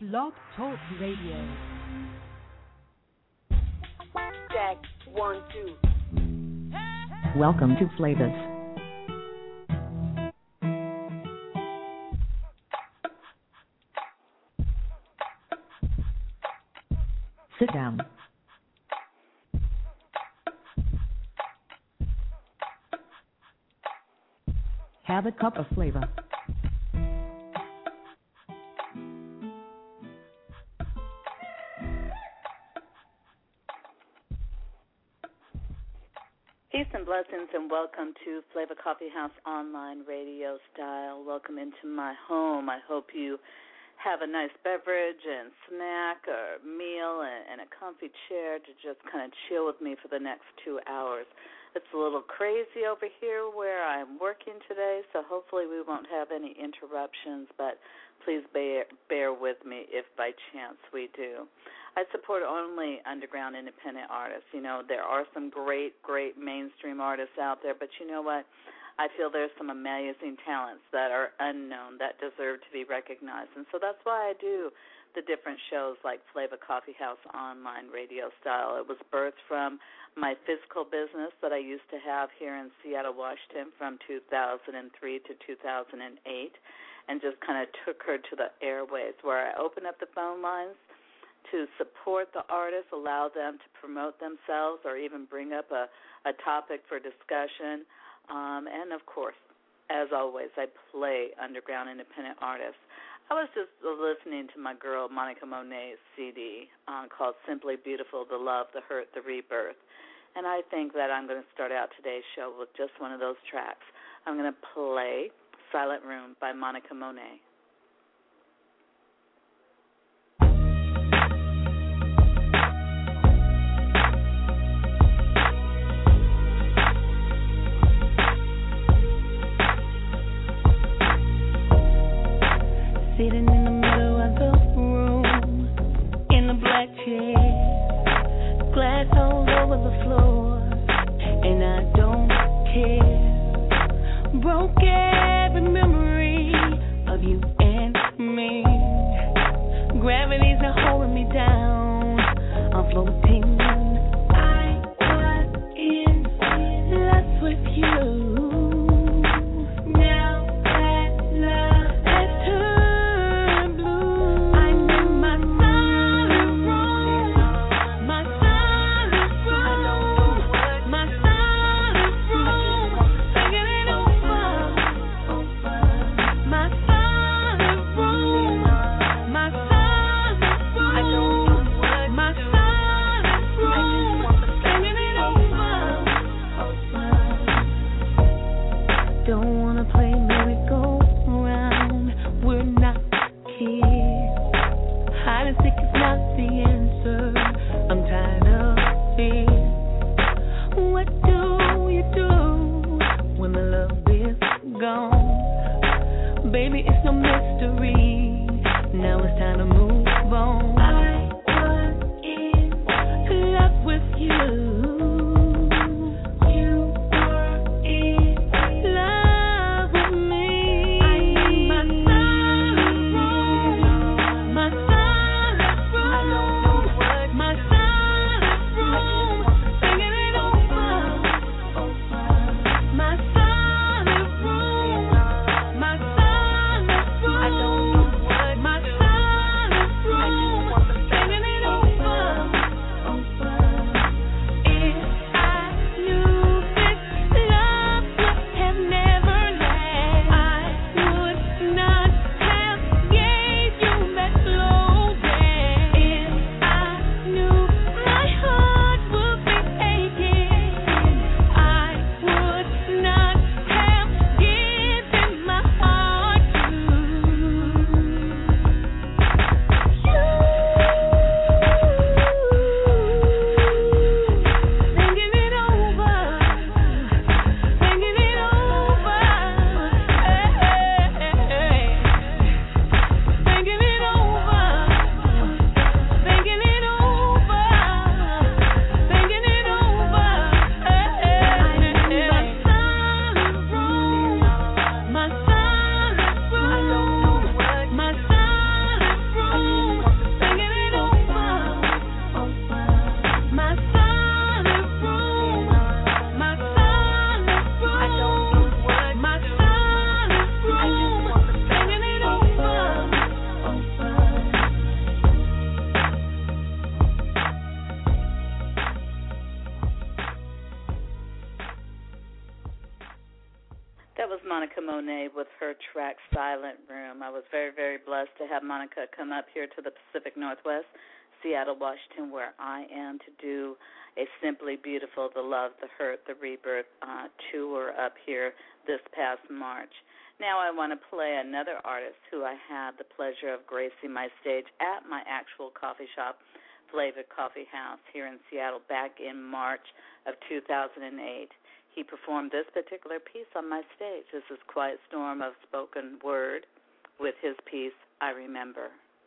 Blog Talk Radio. Check 1, 2. Welcome to Flavas. Sit down. Have a cup of flavor. Peace and blessings, and welcome to Flavor Coffee House online radio style. Welcome into my home. I hope you have a nice beverage and snack or meal and a comfy chair to just kind of chill with me for the next 2 hours. It's a little crazy over here where I'm working today, so hopefully we won't have any interruptions, but please bear with me if by chance we do. I support only underground independent artists. You know, there are some great mainstream artists out there, but you know what? I feel there's some amazing talents that are unknown that deserve to be recognized. And so that's why I do the different shows like Flavor Coffee House online radio style. It was birthed from my physical business that I used to have here in Seattle, Washington from 2003 to 2008, and just kind of took her to the airways where I opened up the phone lines to support the artists, allow them to promote themselves or even bring up a topic for discussion. And, of course, as always, I play underground independent artists. I was just listening to my girl Monica Monet's CD called Simply Beautiful, The Love, The Hurt, The Rebirth. And I think that I'm going to start out today's show with just one of those tracks. I'm going to play Silent Room by Monica Monet. Sitting in the middle of the room, in a black chair, glass all over the floor, and I don't care. Broke every memory of you and me. Gravity's not holding me down. I'm floating. I was in love with you. Monet with her track Silent Room. I was very, very blessed to have Monica come up here to the Pacific Northwest, Seattle, Washington, where I am, to do a Simply Beautiful, The Love, The Hurt, The Rebirth tour up here this past March. Now I want to play another artist who I had the pleasure of gracing my stage at my actual coffee shop, Flavor Coffee House, here in Seattle back in March of 2008. He performed this particular piece on my stage. This is Quiet Storm of Spoken Word with his piece, I Remember.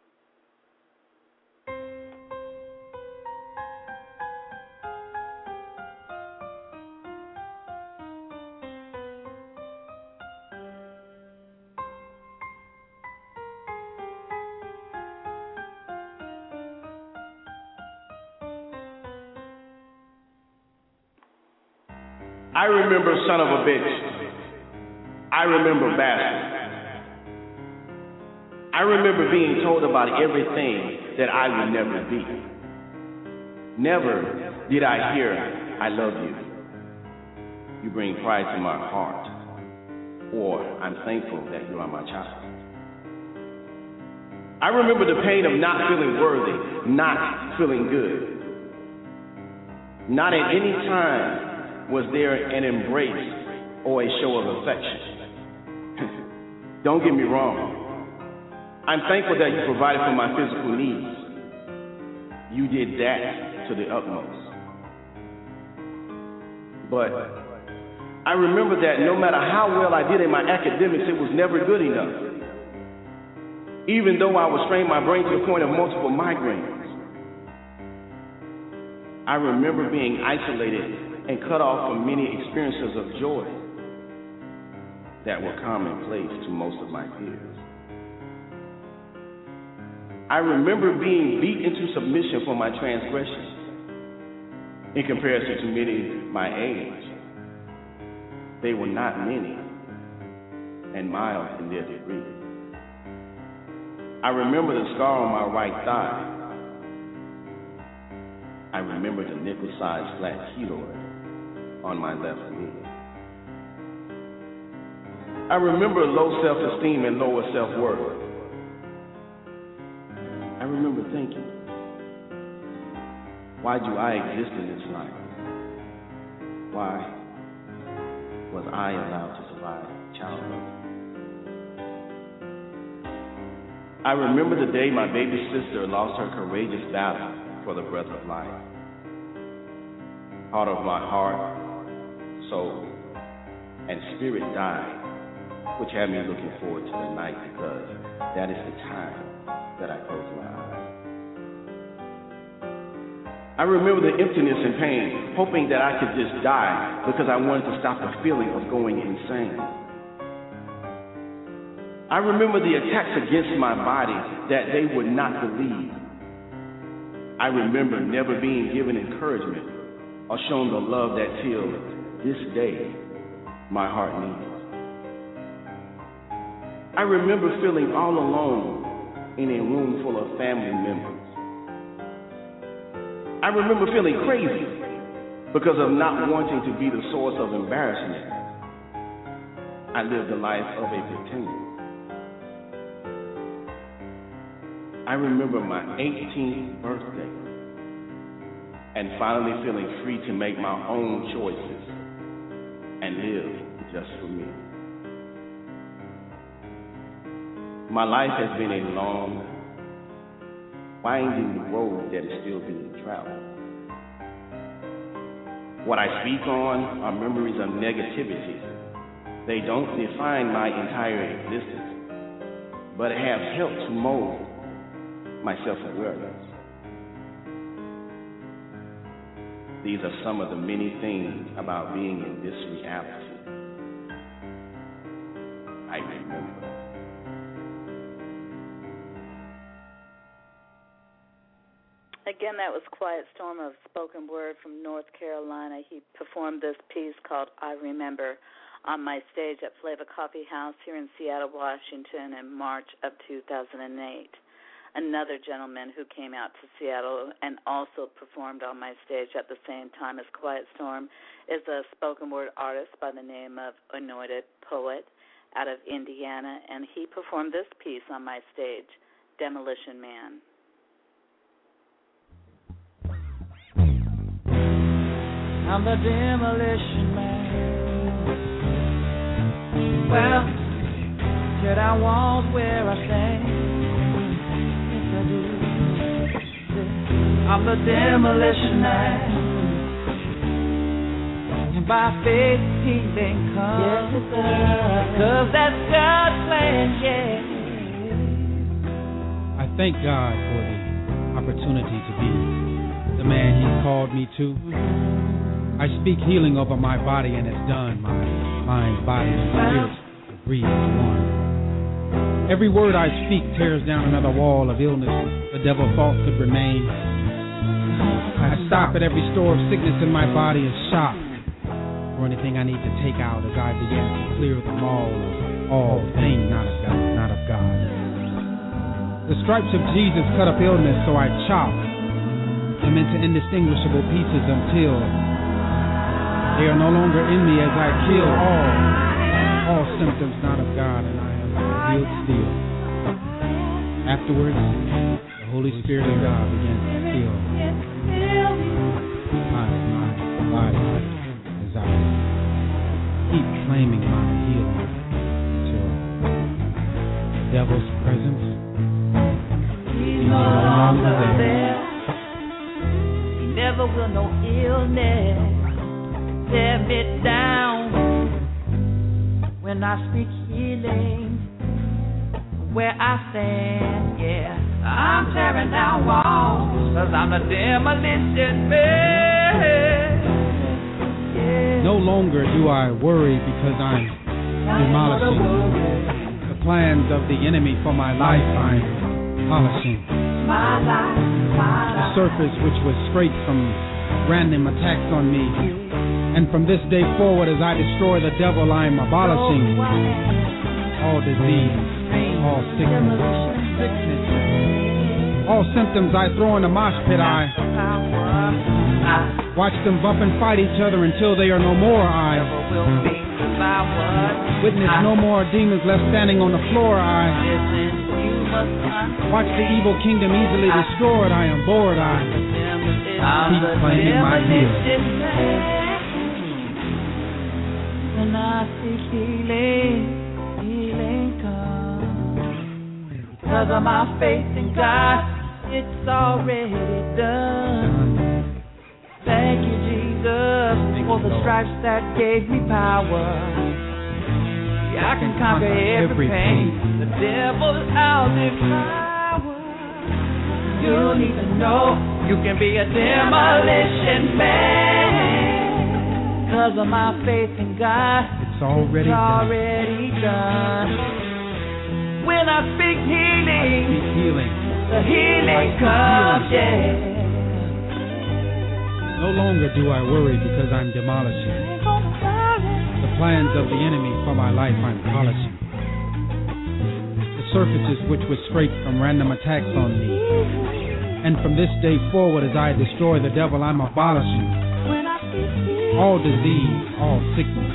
I remember son of a bitch. I remember bastard. I remember being told about everything that I would never be. Never did I hear, I love you. You bring pride to my heart. Or I'm thankful that you are my child. I remember the pain of not feeling worthy, not feeling good. Not at any time was there an embrace or a show of affection. Don't get me wrong. I'm thankful that you provided for my physical needs. You did that to the utmost. But I remember that no matter how well I did in my academics, it was never good enough. Even though I would strain my brain to the point of multiple migraines. I remember being isolated and cut off from many experiences of joy that were commonplace to most of my peers. I remember being beat into submission for my transgressions. In comparison to many my age, they were not many and mild in their degree. I remember the scar on my right thigh. I remember the nickel-sized flat keloid on my left knee. I remember low self-esteem and lower self-worth. I remember thinking, why do I exist in this life? Why was I allowed to survive childhood? I remember the day my baby sister lost her courageous battle for the breath of life. Part of my heart, soul, and spirit died, which had me looking forward to the night because that is the time that I close my eyes. I remember the emptiness and pain, hoping that I could just die because I wanted to stop the feeling of going insane. I remember the attacks against my body that they would not believe. I remember never being given encouragement or shown the love that till this day my heart needs. I remember feeling all alone in a room full of family members. I remember feeling crazy because of not wanting to be the source of embarrassment. I lived the life of a pretender. I remember my 18th birthday and finally feeling free to make my own choices and live just for me. My life has been a long, winding road that is still being traveled. What I speak on are memories of negativity. They don't define my entire existence, but have helped to mold my self-awareness. These are some of the many things about being in this reality. I remember. Again, that was Quiet Storm of Spoken Word from North Carolina. He performed this piece called I Remember on my stage at Flavor Coffee House here in Seattle, Washington in March of 2008. Another gentleman who came out to Seattle and also performed on my stage at the same time as Quiet Storm is a spoken word artist by the name of Anointed Poet out of Indiana, and he performed this piece on my stage, Demolition Man. I'm the Demolition Man. Well, tear down walls where I stand. Yes, I do. I'm the Demolition Man. And by faith, healing comes. Yes, it does. 'Cause that's God's plan, yeah. I thank God for the opportunity to be the man He called me to. I speak healing over my body and it's done. My mind, body, and spirit agree as one. Every word I speak tears down another wall of illness the devil thought could remain. I stop at every store of sickness in my body and shop for anything I need to take out as I begin to clear the mall of all things not of God. The stripes of Jesus cut up illness, so I chop them into indistinguishable pieces until they are no longer in me as I kill all symptoms not of God, and I am healed still. Afterwards, the Holy Spirit of God begins to heal my body as I keep claiming my healing until the devil's presence is no longer there. He never will no illness tear me down when I speak healing where I stand, yeah. I'm tearing down walls 'cause I'm the Demolition Man, yeah. No longer do I worry because I'm demolishing the plans of the enemy for my life. I'm polishing the surface which was scraped from random attacks on me. And from this day forward, as I destroy the devil, I am abolishing all disease, all sickness, all symptoms I throw in the mosh pit. I watch them bump and fight each other until they are no more. I witness no more demons left standing on the floor. I watch the evil kingdom easily destroyed. I am bored. I keep claiming my healing. When I seek healing comes. 'Cause of my faith in God, it's already done. Thank you, Jesus, for the stripes that gave me power. Yeah, I can conquer every pain. The devil's out in power. You need to know you can be a Demolition Man. 'Cause of my faith in God, it's already done. When I speak healing, the healing comes, yeah. No longer do I worry because I'm demolishing the plans of the enemy for my life. I'm polishing the surfaces which were scraped from random attacks on me. And from this day forward, as I destroy the devil, I'm abolishing all disease, all sickness,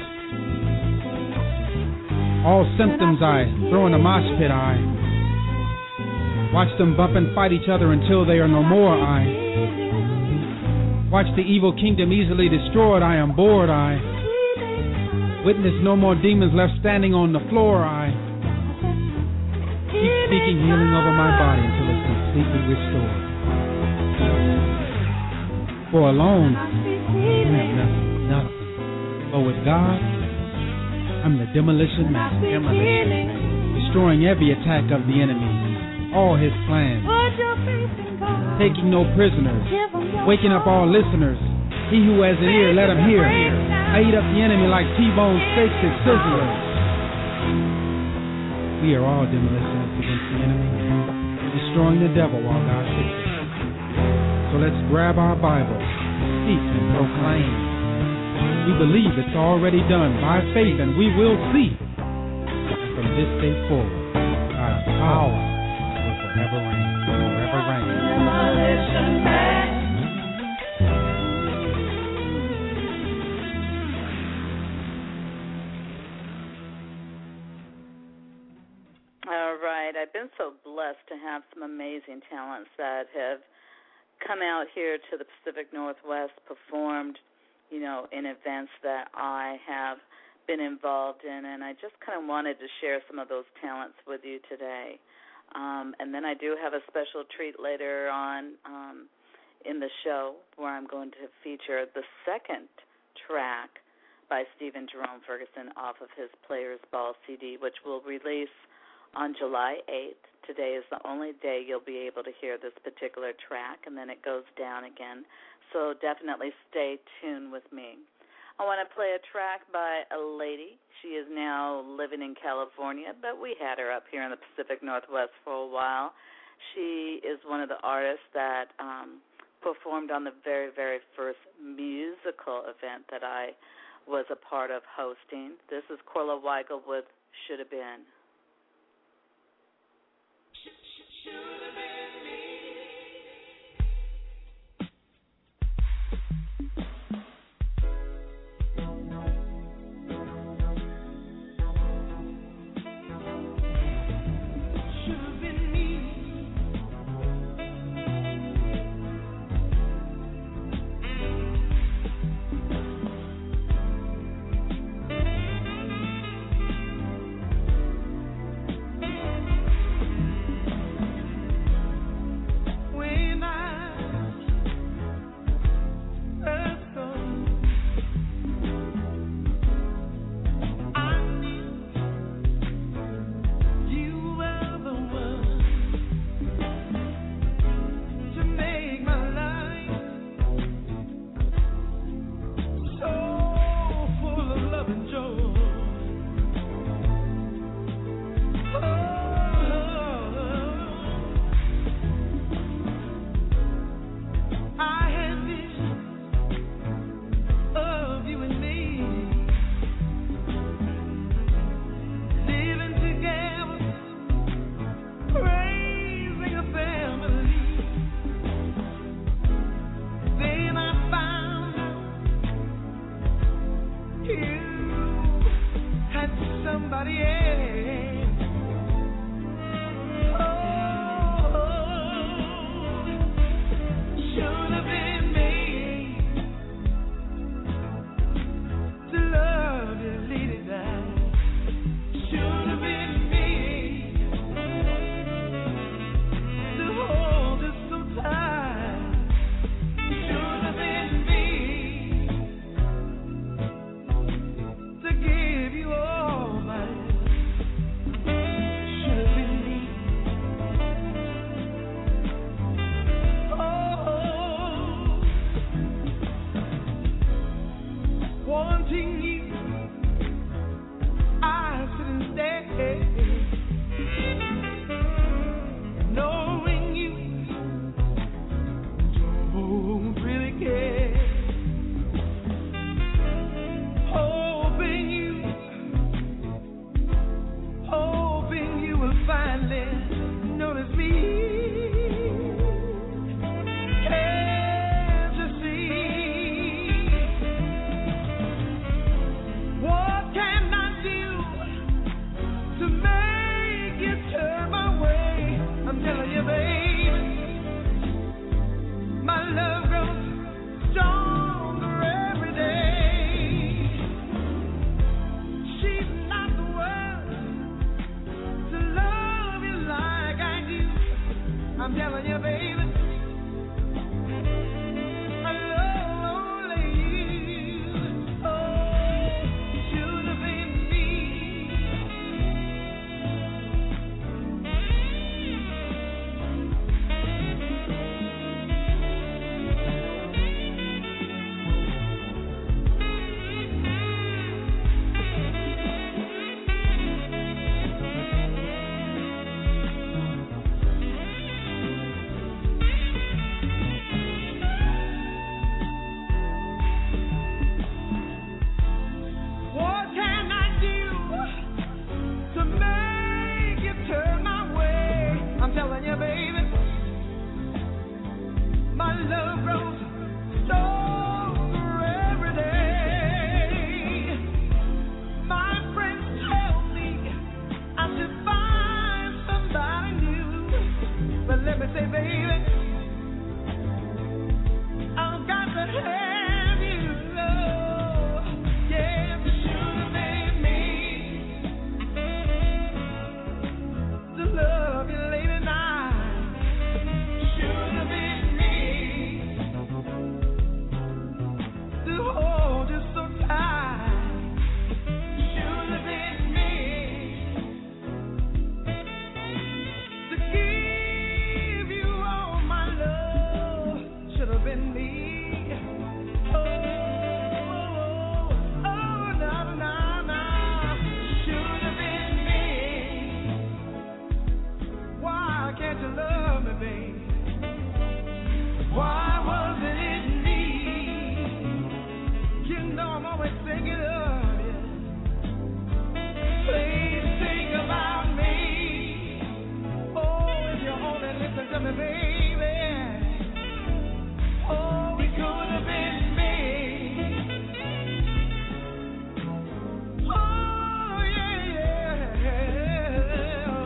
all symptoms I throw in the mosh pit. I watch them bump and fight each other until they are no more. I watch the evil kingdom easily destroyed. I am bored. I witness no more demons left standing on the floor. I keep speaking healing over my body until it's completely restored. For alone, I have nothing. But with God, I'm the Demolition Man. Destroying every attack of the enemy, all his plans, taking no prisoners, waking up all listeners. He who has an ear, let him hear. I eat up the enemy like T-bone steaks at Sizzlers. We are all demolitionists against the enemy, destroying the devil while God fixes it. So let's grab our Bibles, speak and proclaim. We believe it's already done by faith, and we will see. And from this day forward, God's power will forever reign. Forever reign. blessed to have some amazing talents that have come out here to the Pacific Northwest, performed, in events that I have been involved in, and I just kind of wanted to share some of those talents with you today. And then I do have a special treat later on in the show where I'm going to feature the second track by Stephen Jerome Ferguson off of his Players Ball CD, which will release on July 8th. Today is the only day you'll be able to hear this particular track, and then it goes down again. So definitely stay tuned with me. I want to play a track by a lady. She is now living in California, but we had her up here in the Pacific Northwest for a while. She is one of the artists that performed on the very, very first musical event that I was a part of hosting. This is Corla Weigel with Should Have Been. Should have been me. say, baby, I've got to have you, love. Yeah, you should have made me to love you late at night. Should have been me to hold you so tight. Should have been me to give you all my love. Should have been me. Oh, no, no, no. Should have been me. Why can't you love me, babe? Why wasn't it me? You know I'm always thinking of you. Please think about me. Oh, if you only listen to me, baby. Oh, we could have been me. Oh, yeah, yeah. Oh,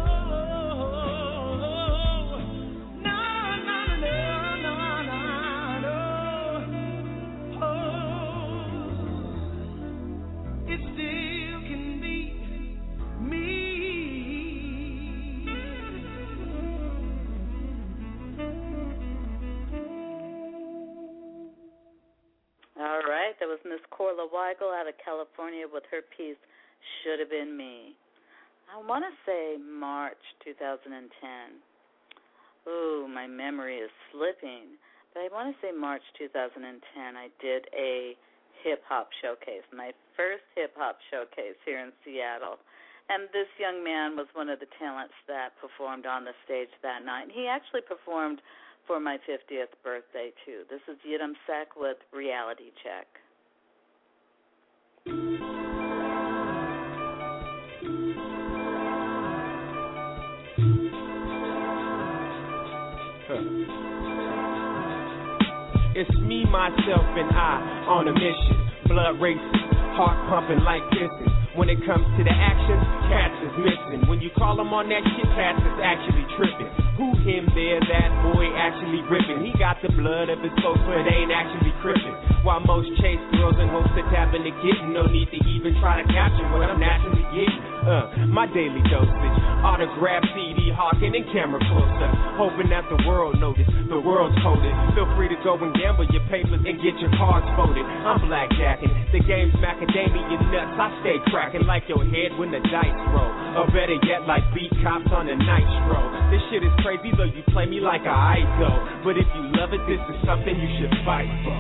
no, no, no, no, no, no. Oh, it still can be me. All right, that was Miss Corla Weigel out of California with her piece, Should Have Been Me. I want to say March 2010. Ooh, my memory is slipping. But I want to say March 2010, I did a hip-hop showcase, my first hip-hop showcase here in Seattle. And this young man was one of the talents that performed on the stage that night. And he actually performed for my 50th birthday, too. This is Yidam Sek with Reality Check. It's me, myself, and I on a mission. Blood racing, heart pumping like pistons. When it comes to the action, cats is missing. When you call him on that shit, cats is actually tripping. Who, him, there, that boy actually ripping. He got the blood of his folks, but ain't actually crippin'. While most chase girls and hopes to tap into getting. No need to even try to capture what I'm naturally getting. My daily dosage, autograph, CD, hawking, and camera close-up. Hoping that the world notice, the world's coded. Feel free to go and gamble your papers and get your cards voted. I'm blackjacking, the game's macadamia nuts. I stay cracking like your head when the dice roll. Or better yet, like beat cops on the nitro. This shit is crazy, though you play me like a idol. But if you love it, this is something you should fight for.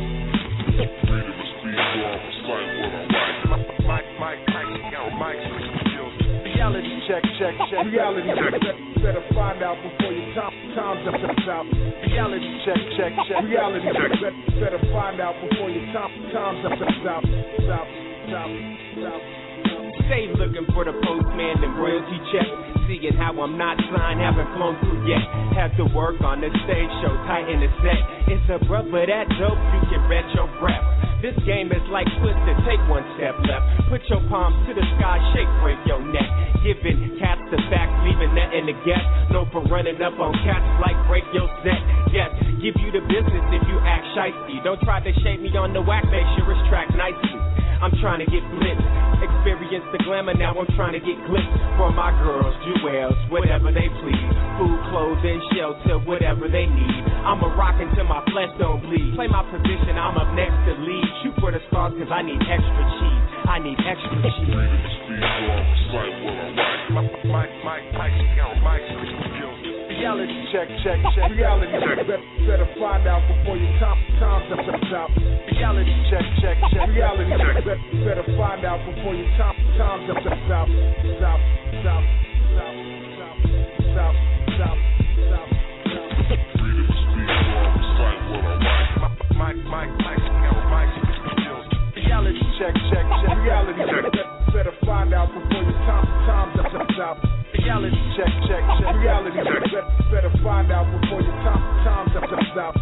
Reality check. Reality check. Better find out before your time's up. Reality check. Reality check. Better find out before your time's up. Stop. Stay looking for the postman and royalty check. Seeing how I'm not signed, haven't flown through yet. Have to work on the stage show, tighten the set. It's a brother that dope, you can bet your breath. This game is like Twister, take one step left. Put your palms to the sky, shake, break your neck. Giving cats the facts, leaving that in the gap. No for running up on cats like break your set. Yes, give you the business if you act shifty. Don't try to shake me on the whack, make sure it's tracked nicely. I'm trying to get blitzed. Experience the glamour, now I'm trying to get clips. For my girls, jewels, whatever they please. Food, clothes, and shelter, whatever they need. I'ma rock until my flesh don't bleed. Play my position, I'm up next to lead. Shoot for the stars, cause I need extra cheese. I need extra cheese. Reality check. Reality check. Better find out before your time's up. Reality check. Reality check. Better find out before your time's up. Stop. Reality check. Reality check. Better find out before your time's up. Reality check. Reality check. Better find out before your time's up. Stop.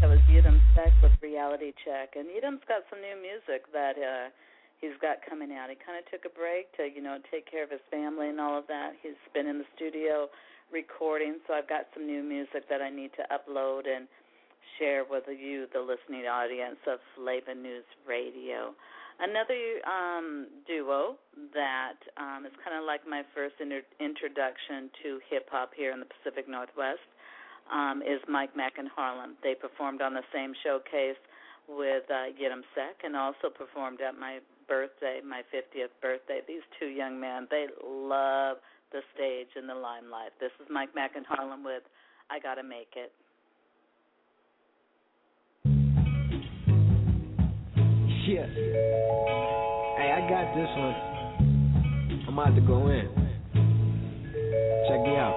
That was Yidam Sek with Reality Check. And Yidam's got some new music that he's got coming out. He kind of took a break to, take care of his family and all of that. He's been in the studio recording, so I've got some new music that I need to upload and share with you, the listening audience of Flava News Radio. Another duo that is kind of like my first introduction to hip-hop here in the Pacific Northwest is Mike Mack and Harlem. They performed on the same showcase with Yidam Sek and also performed at my birthday, my 50th birthday. These two young men, they love the stage and the limelight. This is Mike Mack and Harlem with I Gotta Make It. Yeah. Hey, I got this one. I'm about to go in. Check me out.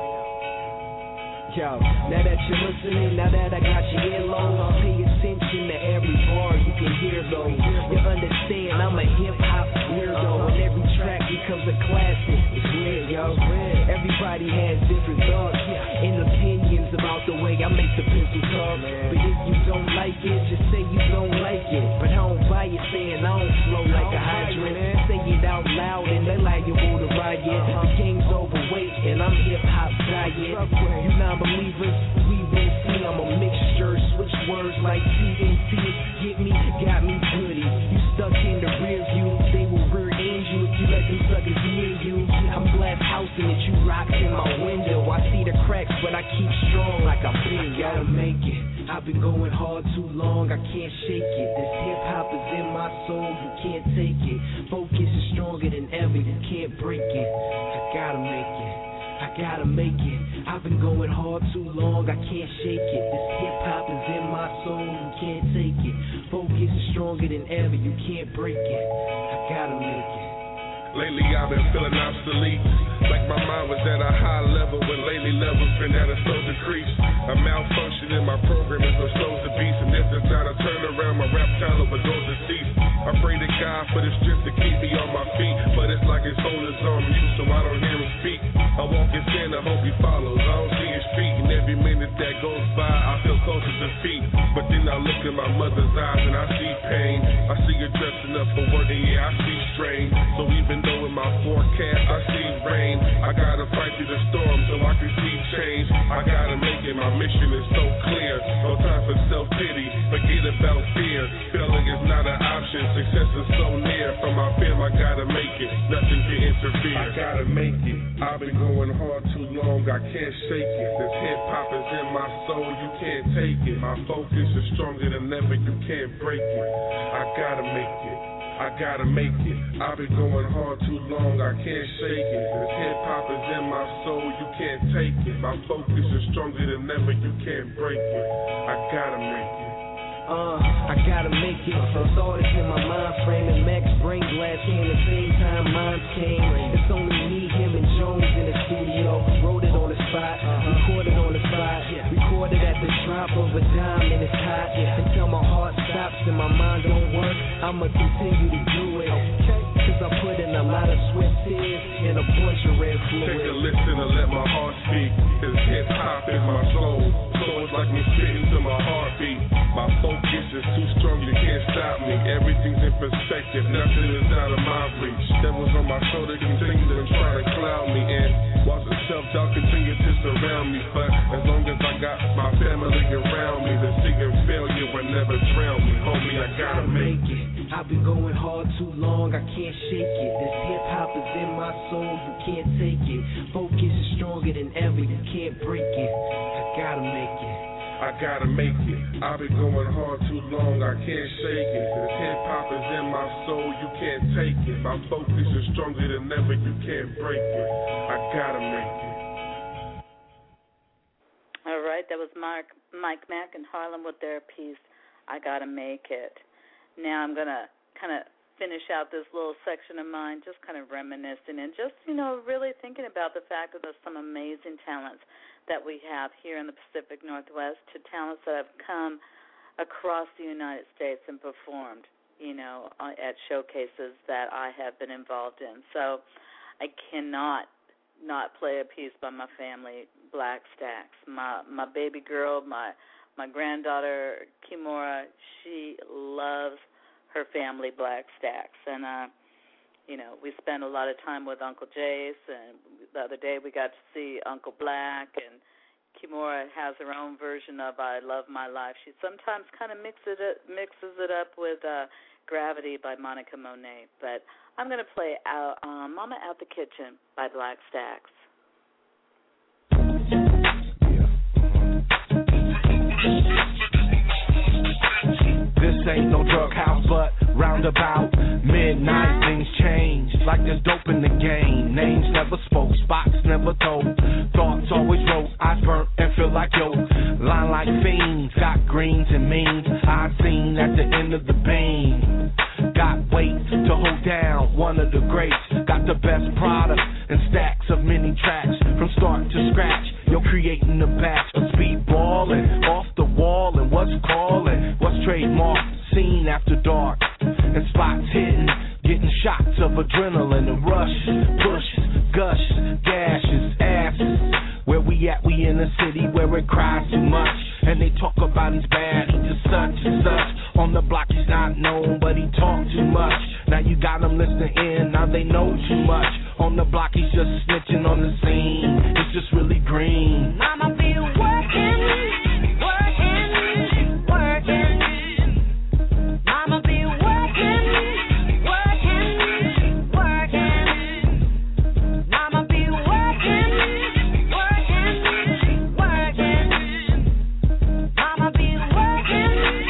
Yo, now that you're listening, now that I got your earlobe, pay attention to every bar you can hear though. You understand I'm a hip-hop weirdo, and every track becomes a classic. It's weird, yo. Everybody has different thoughts and opinions about the way I make the pencil talk. But if you don't like it, just say you don't like it. But I don't buy it saying I don't flow like a hydrant. Say it out loud and they liable to riot. The game's overweight and I'm hip-hop diet. You non-believers, we will see. I'm a mixture, switch words like TNT. Get me, got me goody. You stuck in the rear view, they will rear end you if you let them suckers near you. I'm glass housing it, you rocks in my window. I see the cracks, but I keep strong like I've been. Gotta make it. I've been going hard too long, I can't shake it. This hip-hop is in my soul, you can't take it. Focus is stronger than ever, you can't break it. I gotta make it. I gotta make it. I've been going hard too long, I can't shake it. This hip-hop is in my soul, you can't take it. Focus is stronger than ever, you can't break it. I gotta make it. Lately I've been feeling obsolete, like my mind was at a high level, but lately levels been at a slow decrease. A malfunction in my program is what slows the beast, and if it's not a turnaround, my rap talent would go deceased. I pray to God for the strength to keep me on my feet, but it's like his phone is on mute, so I don't hear him speak. I walk in sin, I hope he follows, I don't see his feet, and every minute that goes by, I feel closer to defeat. But then I look in my mother's eyes and I see pain. I see her dressing up for work, and yeah, I see strain. So even though in my forecast I see rain, I gotta fight through the storm so I can see change. I gotta make it, my mission is so clear. No time for self-pity, forget about fear. Failing is not an option, success is so near. From my fam, I gotta make it, nothing can interfere. I gotta make it, I've been going hard too long, I can't shake it. This hip-hop is in my soul, you can't take it. My focus is stronger than ever, you can't break it. I gotta make it. I gotta make it. I've been going hard too long, I can't shake it. This hip-hop is in my soul, you can't take it. My focus is stronger than ever, you can't break it. I gotta make it. I gotta make it. It's all that's in my mind frame, and Max brain glass came the same time mine came. It's only me, him, and Jones in the studio. Wrote it on the spot, recorded on the spot, recorded at the drop of a dime, and it's hot. Until my heart stops and my mind don't work, I'ma continue to do it. Cause I put in a lot of sweat, tears, and a bunch of red fluid. Take a listen and let my heart speak. This hip-hop is my soul, so it's like me spitting to my heartbeat. My focus is too strong, you can't stop me. Everything's in perspective, nothing is out of my reach. Devils on my shoulder continue to try to cloud me, and whilst the self-doubt continue to surround me. But as long as I got my family around me, the seeking failure will never drown me. Homie, I gotta make it. I've been going hard too long, I can't shake it. This hip-hop is in my soul, you can't take it. Focus is stronger than ever, you can't break it. I gotta make it. I gotta make it. I've been going hard too long, I can't shake it. This hip-hop is in my soul, you can't take it. My focus is stronger than ever, you can't break it. I gotta make it. All right, that was Mike Mack and Harlem with their piece, I Gotta Make It. Now I'm going to kind of finish out this little section of mine, just kind of reminiscing and just, really thinking about the fact that there's some amazing talents that we have here in the Pacific Northwest, to talents that have come across the United States and performed, at showcases that I have been involved in. So I cannot not play a piece by my family Black Stacks. My baby girl, my granddaughter Kimora, she loves her family Black Stacks, and we spend a lot of time with Uncle Jace, and the other day we got to see Uncle Black, and Kimora has her own version of I Love My Life. She sometimes kind of mixes it up with Gravity by Monica Monet, but I'm going to play Mama Out the Kitchen by Black Stacks. This ain't no drug house, but roundabout midnight things change. Like there's dope in the game. Names never spoke, spots never told. Thoughts always wrote. I burnt and feel like yo. Line like fiends, got greens and means. I seen at the end of the beam. Got weight to hold down, one of the greats. Got the best product and stacks of mini tracks. From start to scratch, you're creating a batch of speedballing, off the wall, and what's calling, what's trademarked, seen after dark, and spots hitting, getting shots of adrenaline and rush, pushes, gushes, gashes, asses. Where we at? We in a city where it cries too much, and they talk about he's bad, he just such and such. On the block he's not known, but he talk too much. Now you got him listening in, now they know too much. On the block he's just snitching on the scene, it's just really green. Mama be working, working, working. Mama be working, working, working. Mama be working, working, working. Mama be working,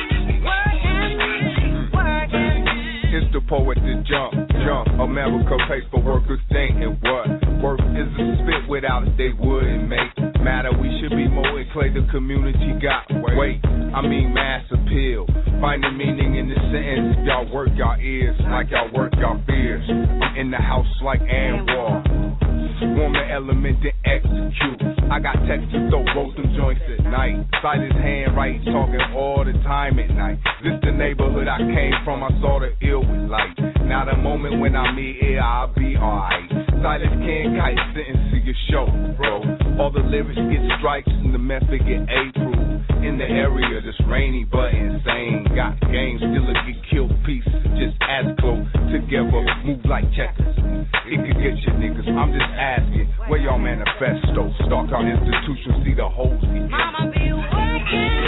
working, working. It's the poet to jump. America pays for workers thinking what? Work is a spit without it they wouldn't make. Matter, we should be more in clay the community got. Wait, I mean mass appeal. Finding meaning in the sentence. Y'all work y'all ears like y'all work y'all fears. I'm in the house like Anwar. Woman element to execute. I got texts to throw both them joints at night. Silas handwriting, talking all the time at night. This the neighborhood I came from, I saw the ill with light. Now the moment when I'm here, I'll be alright. Silas can't kite, sitting to your show, bro. All the lyrics get strikes and the method get approved. In the area that's rainy but insane. Got games, still get killed pieces. Just as close together, move like checkers. It could get you niggas, I'm just asking. Where y'all manifesto? Stalk our institution, see the holes we get. Mama be working,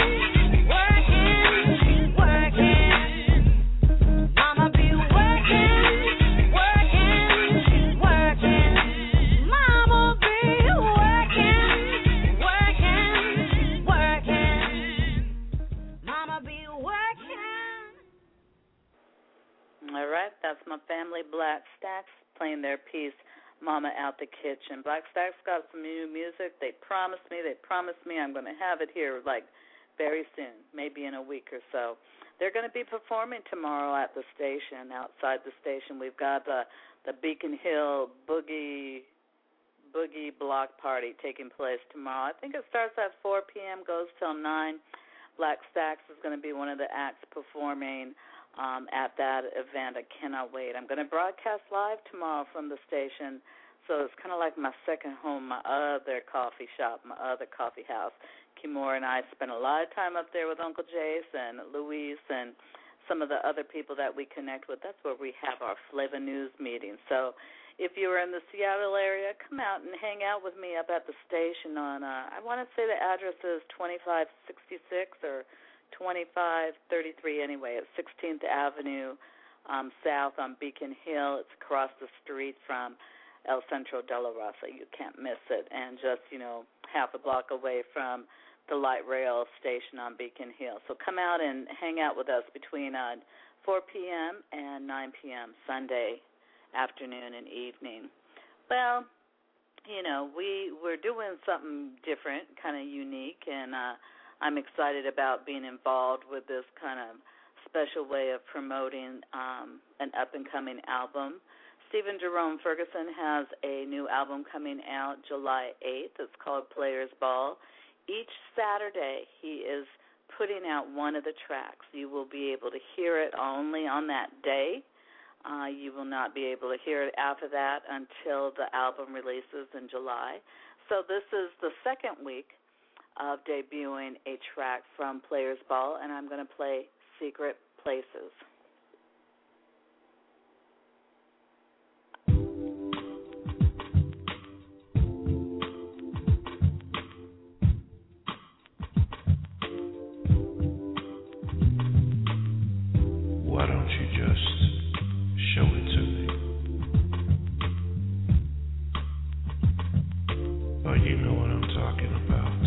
working, working. Mama be working, working, working. Mama be working, working, working. Mama be working. All right, that's my family Black Stacks playing their piece, Mama Out the Kitchen. Black Stacks got some new music. They promised me I'm going to have it here like very soon, maybe in a week or so. They're going to be performing tomorrow at the station, outside the station. We've got the Beacon Hill Boogie Block Party taking place tomorrow. I think it starts at 4 p.m., goes till 9. Black Stacks is going to be one of the acts performing at that event. I cannot wait. I'm going to broadcast live tomorrow from the station, so it's kind of like my second home, my other coffee shop, my other coffee house. Kimora and I spent a lot of time up there with Uncle Jace and Luis and some of the other people that we connect with. That's where we have our Flavor News meetings. So if you are in the Seattle area, come out and hang out with me up at the station on, I want to say the address is 2566 or 2533 anyway. It's 16th Avenue South on Beacon Hill. It's across the street from El Centro de la Raza. You can't miss it. And just, half a block away from the light rail station on Beacon Hill. So come out and hang out with us between 4 p.m. and 9 p.m. Sunday afternoon and evening. Well, we're doing something different, kind of unique, and I'm excited about being involved with this kind of special way of promoting an up-and-coming album. Stephen Jerome Ferguson has a new album coming out July 8th. It's called Players Ball. Each Saturday, he is putting out one of the tracks. You will be able to hear it only on that day. You will not be able to hear it after that until the album releases in July. So this is the second week of debuting a track from Players Ball, and I'm going to play Secret Places. Why don't you just show it to me? Oh, you know what I'm talking about.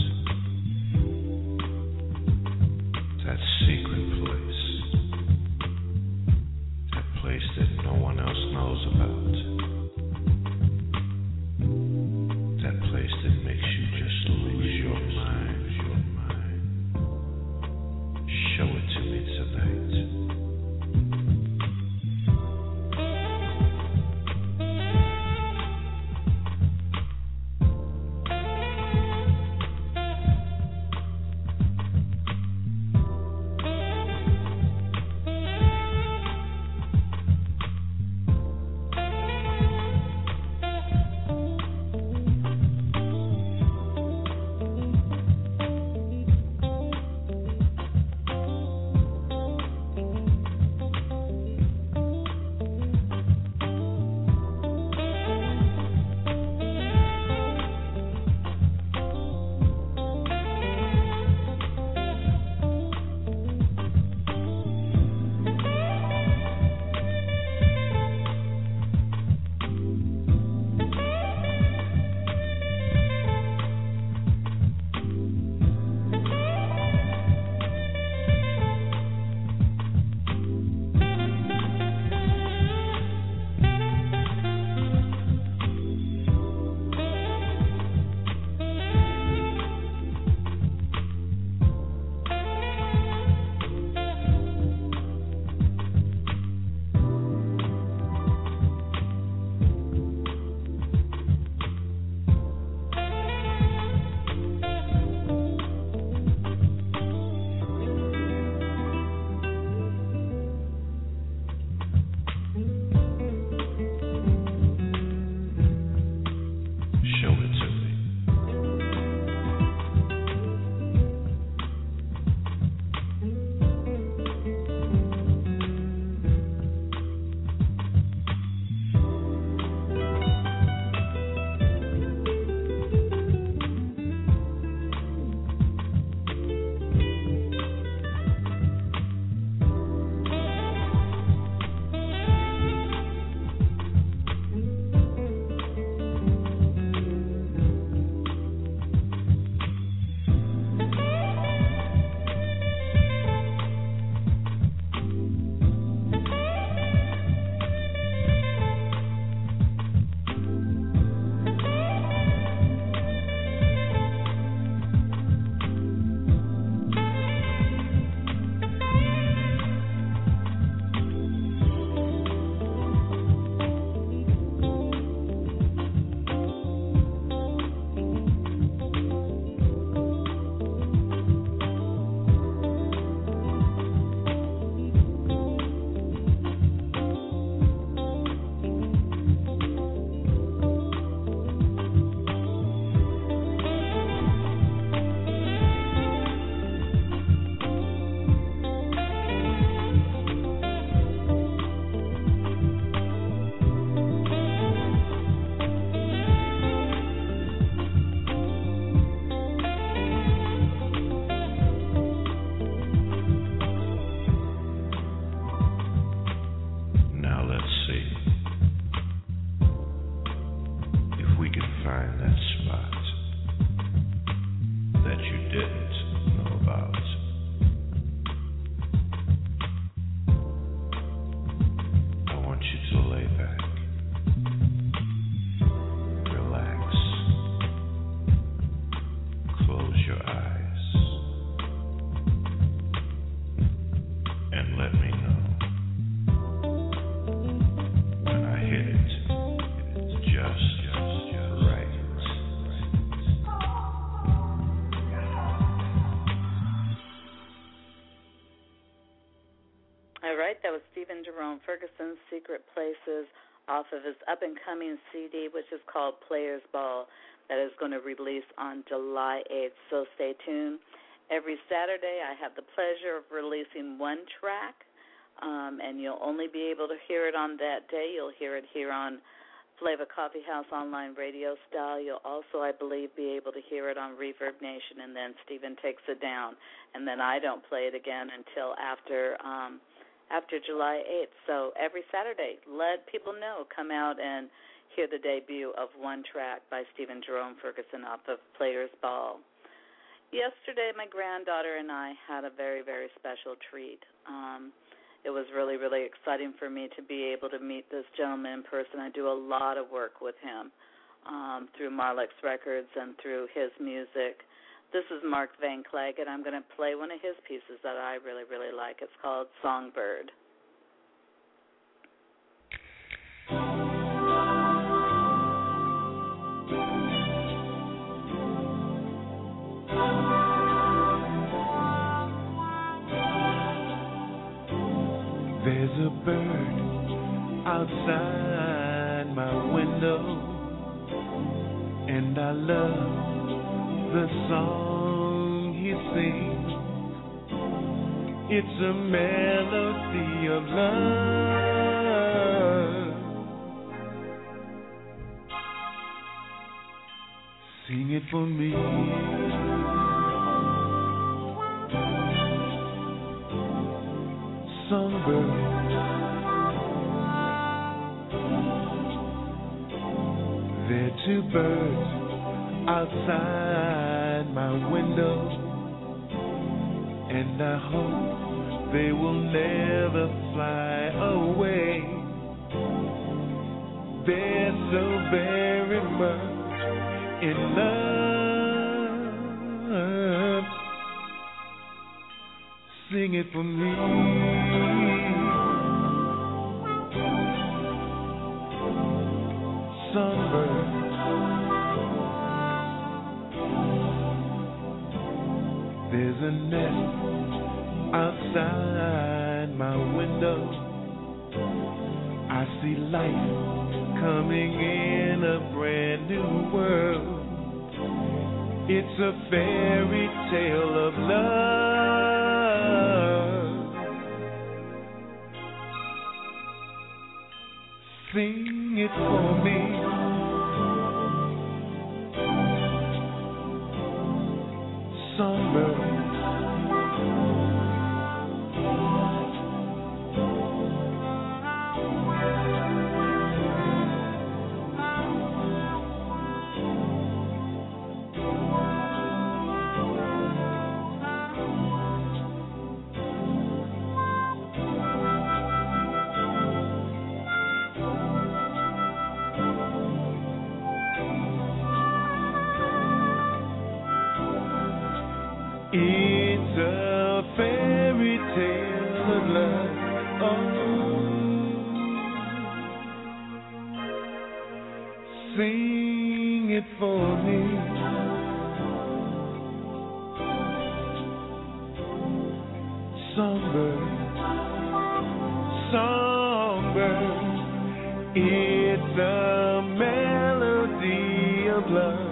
That secret place. That place that no one else knows about. That place that makes you just lose your mind. Show it to me tonight. All right, that was Stephen Jerome Ferguson's Secret Places off of his up-and-coming CD, which is called Players Ball, that is going to release on July 8th, so stay tuned. Every Saturday I have the pleasure of releasing one track, and you'll only be able to hear it on that day. You'll hear it here on Flavor Coffee House Online Radio Style. You'll also, I believe, be able to hear it on Reverb Nation, and then Stephen takes it down, and then I don't play it again until after July 8th. So every Saturday, let people know. Come out and hear the debut of one track by Stephen Jerome Ferguson off of Players Ball. Yesterday, my granddaughter and I had a very, very special treat. It was really, really exciting for me to be able to meet this gentleman in person. I do a lot of work with him through Marlex Records and through his music. This is Mark Van Clagett. I'm going to play one of his pieces that I really, really like. It's called Songbird. There's a bird outside my window, and I love the song he sings. It's a melody of love. Sing it for me. Songbird, there are two birds outside my window, and I hope they will never fly away. They're so very much in love. Sing it for me. Songbird, there's a nest outside my window. I see light coming in a brand new world. It's a fairy tale of love. Sing it for me. Songbird, it's a fairy tale of love. Oh, sing it for me. Songbird, songbird, it's a melody of love.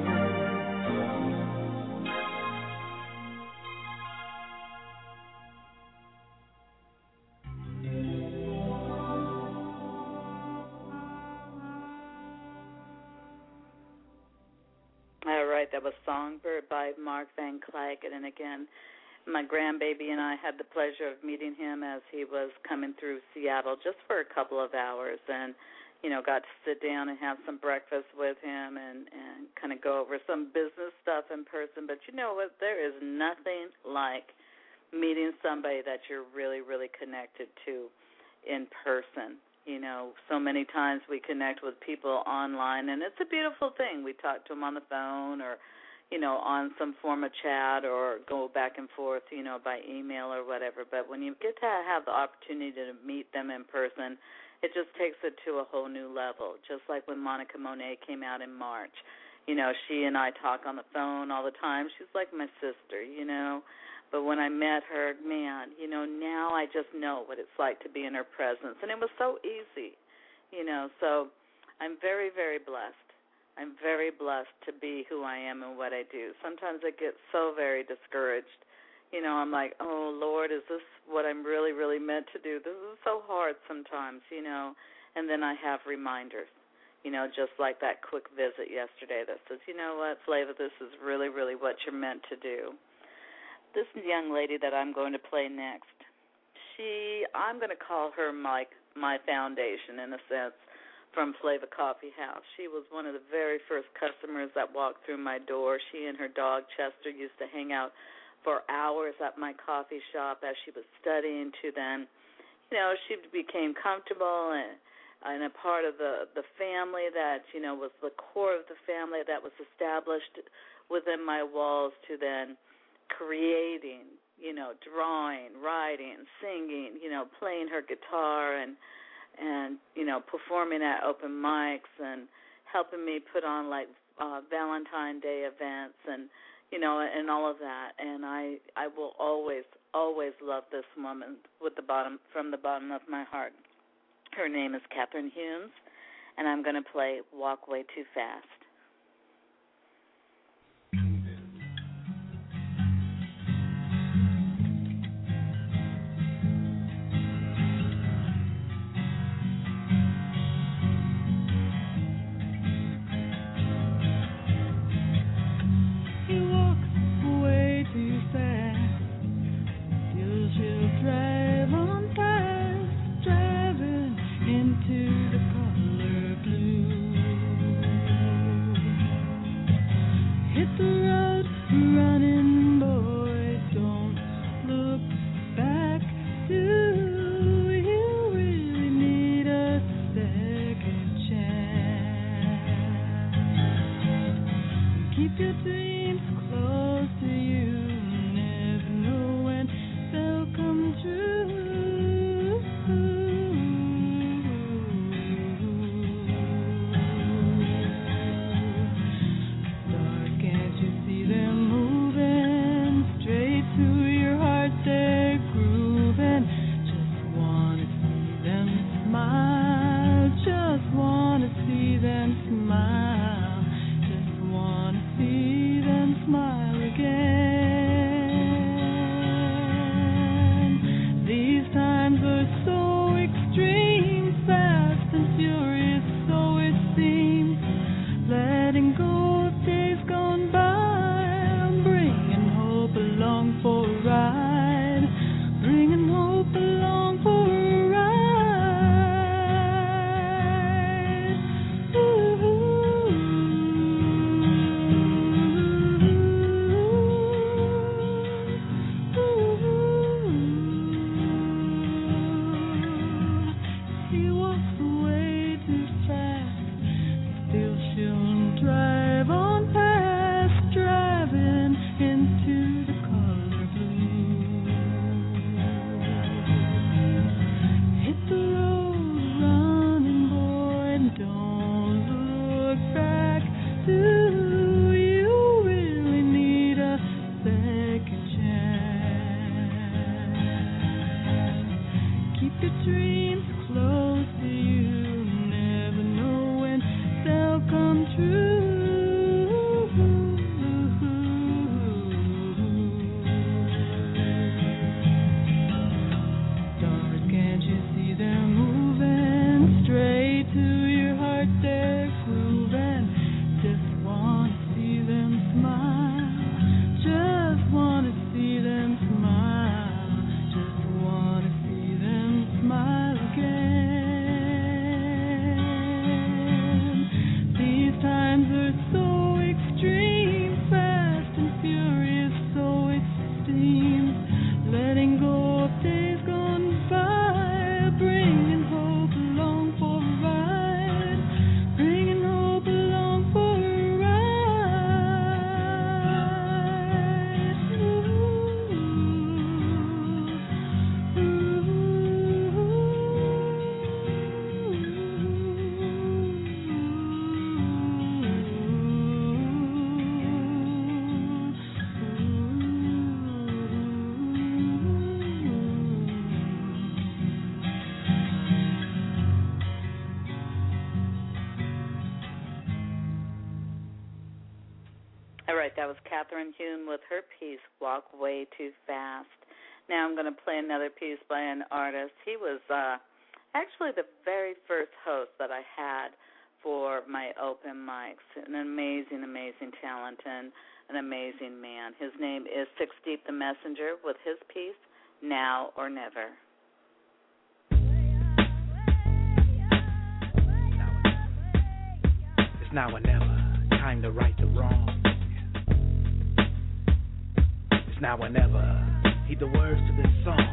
That was Songbird by Mark Van Clagett. And again, my grandbaby and I had the pleasure of meeting him as he was coming through Seattle just for a couple of hours, and got to sit down and have some breakfast with him and kind of go over some business stuff in person. But you know what? There is nothing like meeting somebody that you're really, really connected to in person. So many times we connect with people online, and it's a beautiful thing. We talk to them on the phone or, on some form of chat or go back and forth, by email or whatever. But when you get to have the opportunity to meet them in person, it just takes it to a whole new level. Just like when Monica Monet came out in March. She and I talk on the phone all the time. She's like my sister, But when I met her, man, now I just know what it's like to be in her presence. And it was so easy. So I'm very, very blessed. I'm very blessed to be who I am and what I do. Sometimes I get so very discouraged. I'm like, oh, Lord, is this what I'm really, really meant to do? This is so hard sometimes, And then I have reminders, just like that quick visit yesterday that says, you know what, Flava, this is really, really what you're meant to do. This young lady that I'm going to play next, I'm going to call her my foundation in a sense from Flava Coffee House. She was one of the very first customers that walked through my door. She and her dog, Chester, used to hang out for hours at my coffee shop as she was studying to then, she became comfortable and a part of the family that, was the core of the family that was established within my walls to then creating, drawing, writing, singing, playing her guitar and performing at open mics and helping me put on like Valentine's Day events and all of that. And I will always, always love this woman from the bottom of my heart. Her name is Catherine Humes, and I'm going to play Walk Way Too Fast. Smile again. break, that was Catherine Hune with her piece, Walk Way Too Fast. Now I'm going to play another piece by an artist. He was actually the very first host that I had for my open mics. An amazing, amazing talent and an amazing man. His name is Six Deep the Messenger with his piece, Now or Never. It's now or never, time to right the wrong. It's now or never, heed the words to this song.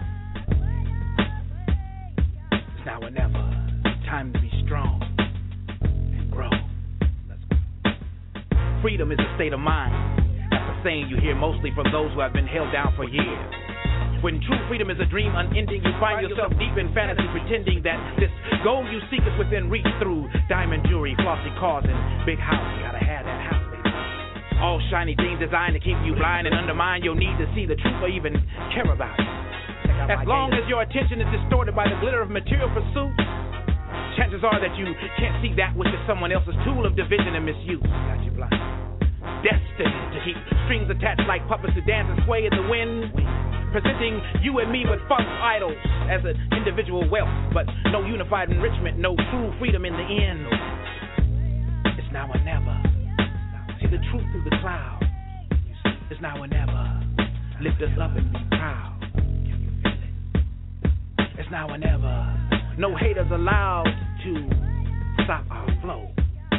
It's now or never, time to be strong and grow. Let's go. Freedom is a state of mind. That's a saying you hear mostly from those who have been held down for years. When true freedom is a dream unending, you find yourself deep in fantasy, pretending that this goal you seek is within reach through diamond jewelry, flossy cars, and big house. You gotta have that house, baby. All shiny things designed to keep you blind and undermine your need to see the truth or even care about it. As long as your attention is distorted by the glitter of material pursuit, chances are that you can't see that which is someone else's tool of division and misuse. Got you blind. Destined to keep strings attached like puppets who dance and sway in the wind, presenting you and me with false idols as an individual wealth, but no unified enrichment, no true freedom in the end. It's now or never. See the truth through the cloud. It's now or never. Lift us up and be proud. It's now or never. No haters allowed to stop our flow.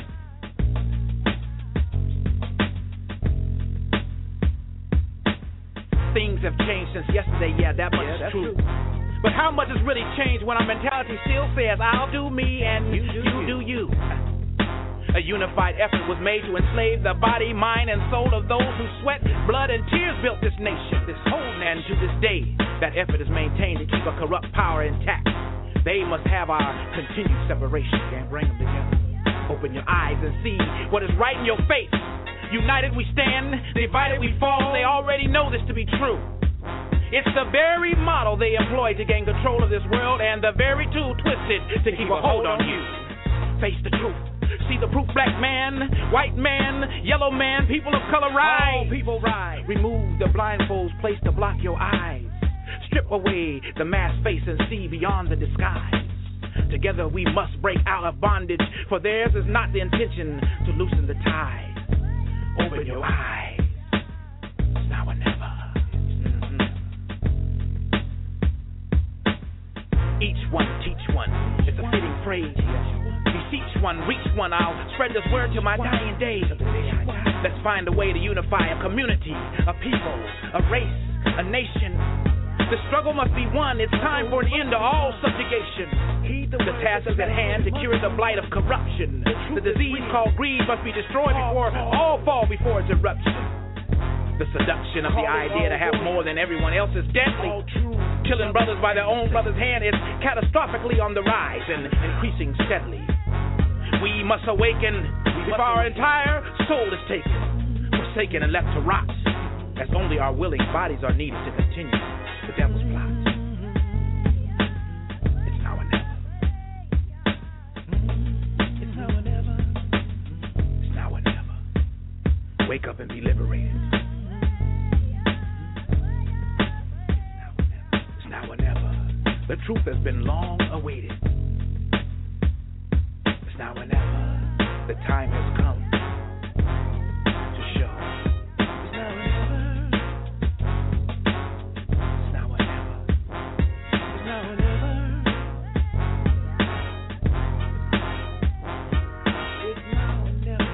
Things have changed since yesterday, yeah, that much is true. But how much has really changed when our mentality still says, I'll do me and you do you? A unified effort was made to enslave the body, mind, and soul of those who sweat, blood, and tears built this nation, this whole land. To this day, that effort is maintained to keep a corrupt power intact. They must have our continued separation. Can't bring them together. Open your eyes and see what is right in your face. United we stand, divided we fall. They already know this to be true. It's the very model they employ to gain control of this world, and the very tool twisted to keep a hold on you. Face the truth. See the proof, black man, white man, yellow man, people of color rise. All people rise. Remove the blindfolds placed to block your eyes. Strip away the masked face and see beyond the disguise. Together we must break out of bondage, for theirs is not the intention to loosen the ties. Open your eyes. It's now or never. Each one, teach one. It's a fitting phrase. Beseech one, reach one. I'll spread this word to my dying days. Let's find a way to unify a community, a people, a race, a nation. The struggle must be won. It's time for an end to all subjugation. The task is at hand to cure the blight of corruption. The disease called greed must be destroyed before all fall before its eruption. The seduction of the idea to have more than everyone else is deadly. Killing brothers by their own brother's hand is catastrophically on the rise and increasing steadily. We must awaken before our entire soul is taken, forsaken and left to rot, as only our willing bodies are needed to continue the devil's plot. It's now or never. It's now or never. It's now or never. Wake up and be liberated. It's now or never. The truth has been long awaited. It's now or never. The time has come to show. It's now or never. It's now or never. It's now or never. It's now or never.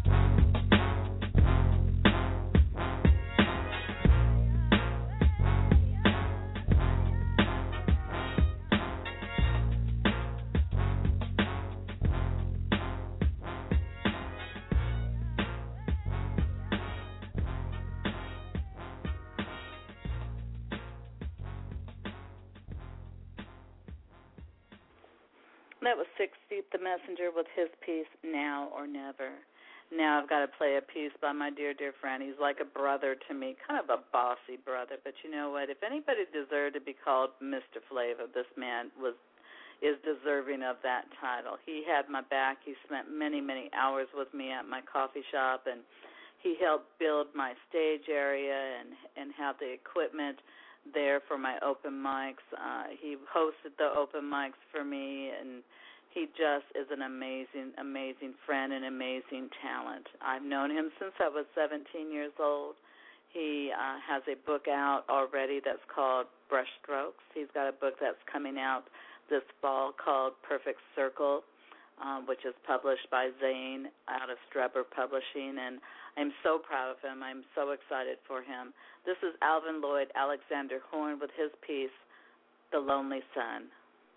That was Six Deep the Messenger with his piece, Now or Never. Now I've got to play a piece by my dear, dear friend. He's like a brother to me, kind of a bossy brother. But you know what? If anybody deserved to be called Mr. Flavor, this man is deserving of that title. He had my back. He spent many, many hours with me at my coffee shop, and he helped build my stage area and have the equipment there for my open mics. He hosted the open mics for me, and he just is an amazing, amazing friend and amazing talent. I've known him since I was 17 years old. He has a book out already that's called Brushstrokes. He's got a book that's coming out this fall called Perfect Circle, which is published by Zane out of Strebber Publishing, and I'm so proud of him. I'm so excited for him. This is Alvin Lloyd Alexander Horn with his piece, The Lonely Sun.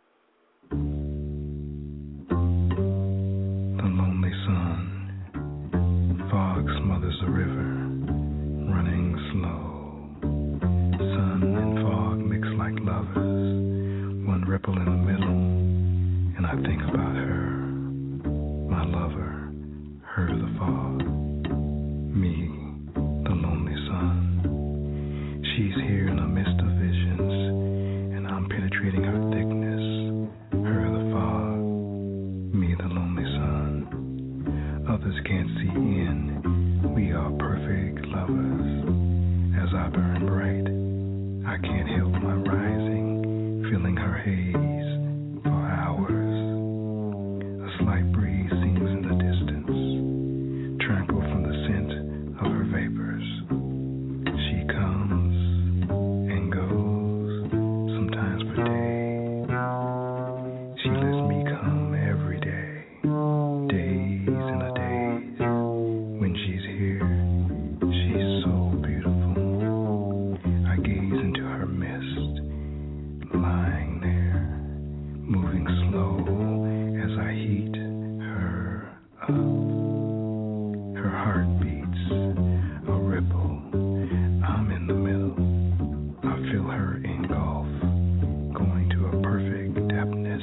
The lonely sun, fog smothers the river, running slow. Sun and fog mix like lovers, one ripple in the middle, and I think about her, my lover, her the fog, me, the lonely sun. She's here in the midst of visions, and I'm penetrating her thickness, her the fog, me the lonely sun. Others can't see in, we are perfect lovers. As I burn bright, I can't help my rising, feeling her haze for hours. A slight breeze sings in the distance, tranquil from the scent of her vapors. She comes and goes, sometimes for days. She lets me come every day, days and a days. When she's here, she's so beautiful. I gaze into her mist, lying there, moving slow as I heat her up. Her heart beats, a ripple. I'm in the middle. I feel her engulf, going to a perfect depthness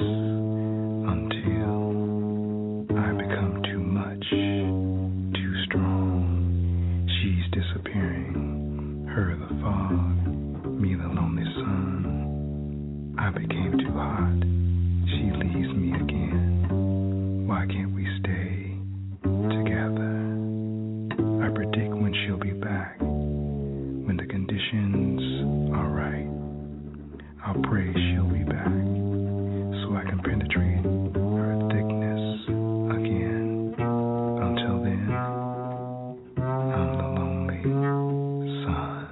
until I become too much, too strong. She's disappearing. Her the fog, me the lonely sun. I became too hot. She leaves me again. Why can't we stay together? I predict when she'll be back, when the conditions are right. I'll pray she'll be back, so I can penetrate her thickness again. Until then, I'm the lonely sun.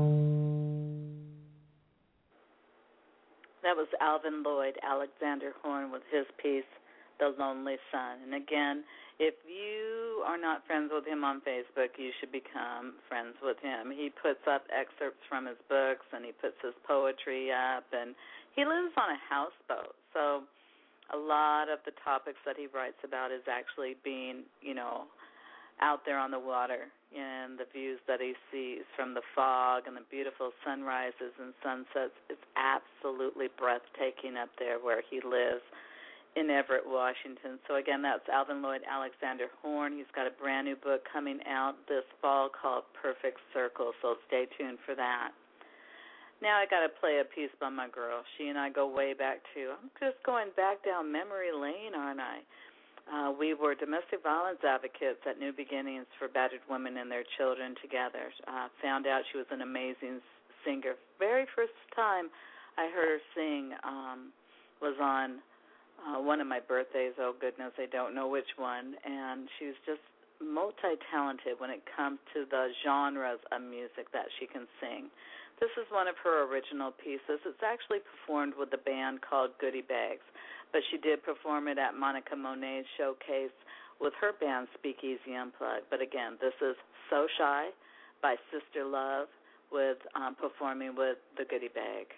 That was Alvin Lloyd Alexander Horn with his piece, The Lonely Sun. And again, if you are not friends with him on Facebook, you should become friends with him. He puts up excerpts from his books, and he puts his poetry up, and he lives on a houseboat. So a lot of the topics that he writes about is actually being, out there on the water, and the views that he sees from the fog and the beautiful sunrises and sunsets. It's absolutely breathtaking up there where he lives in Everett, Washington. So again, that's Alvin Lloyd Alexander Horn. He's got a brand new book coming out this fall called Perfect Circle, so stay tuned for that. Now I got to play a piece by my girl. She and I go way back too. I'm just going back down memory lane, aren't I? We were domestic violence advocates at New Beginnings for battered women and their children together. Found out she was an amazing singer. Very first time I heard her sing was on one of my birthdays. Oh, goodness, I don't know which one. And she was just multi-talented when it comes to the genres of music that she can sing. This is one of her original pieces. It's actually performed with a band called Goodie Bags, but she did perform it at Monica Monet's showcase with her band Speakeasy Unplugged. But again, this is So Shy by Sister Love with performing with the Goodie Bag.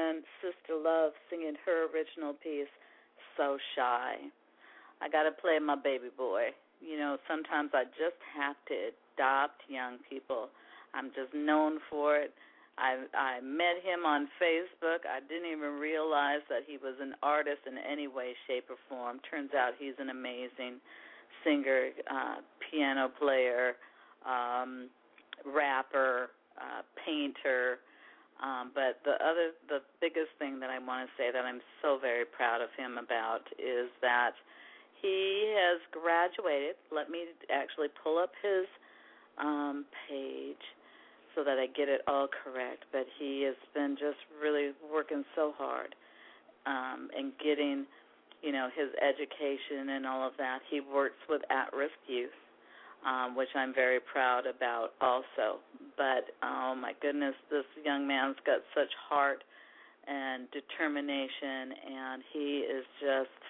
and Sister Love singing her original piece, So Shy. I got to play my baby boy. You know, sometimes I just have to adopt young people. I'm just known for it. I met him on Facebook. I didn't even realize that he was an artist in any way, shape, or form. Turns out he's an amazing singer, piano player, rapper, painter. But the biggest thing that I want to say that I'm so very proud of him about is that he has graduated. Let me actually pull up his page so that I get it all correct. But he has been just really working so hard and getting, you know, his education and all of that. He works with at-risk youth, which I'm very proud about also. But, oh, my goodness, this young man's got such heart and determination, and he is just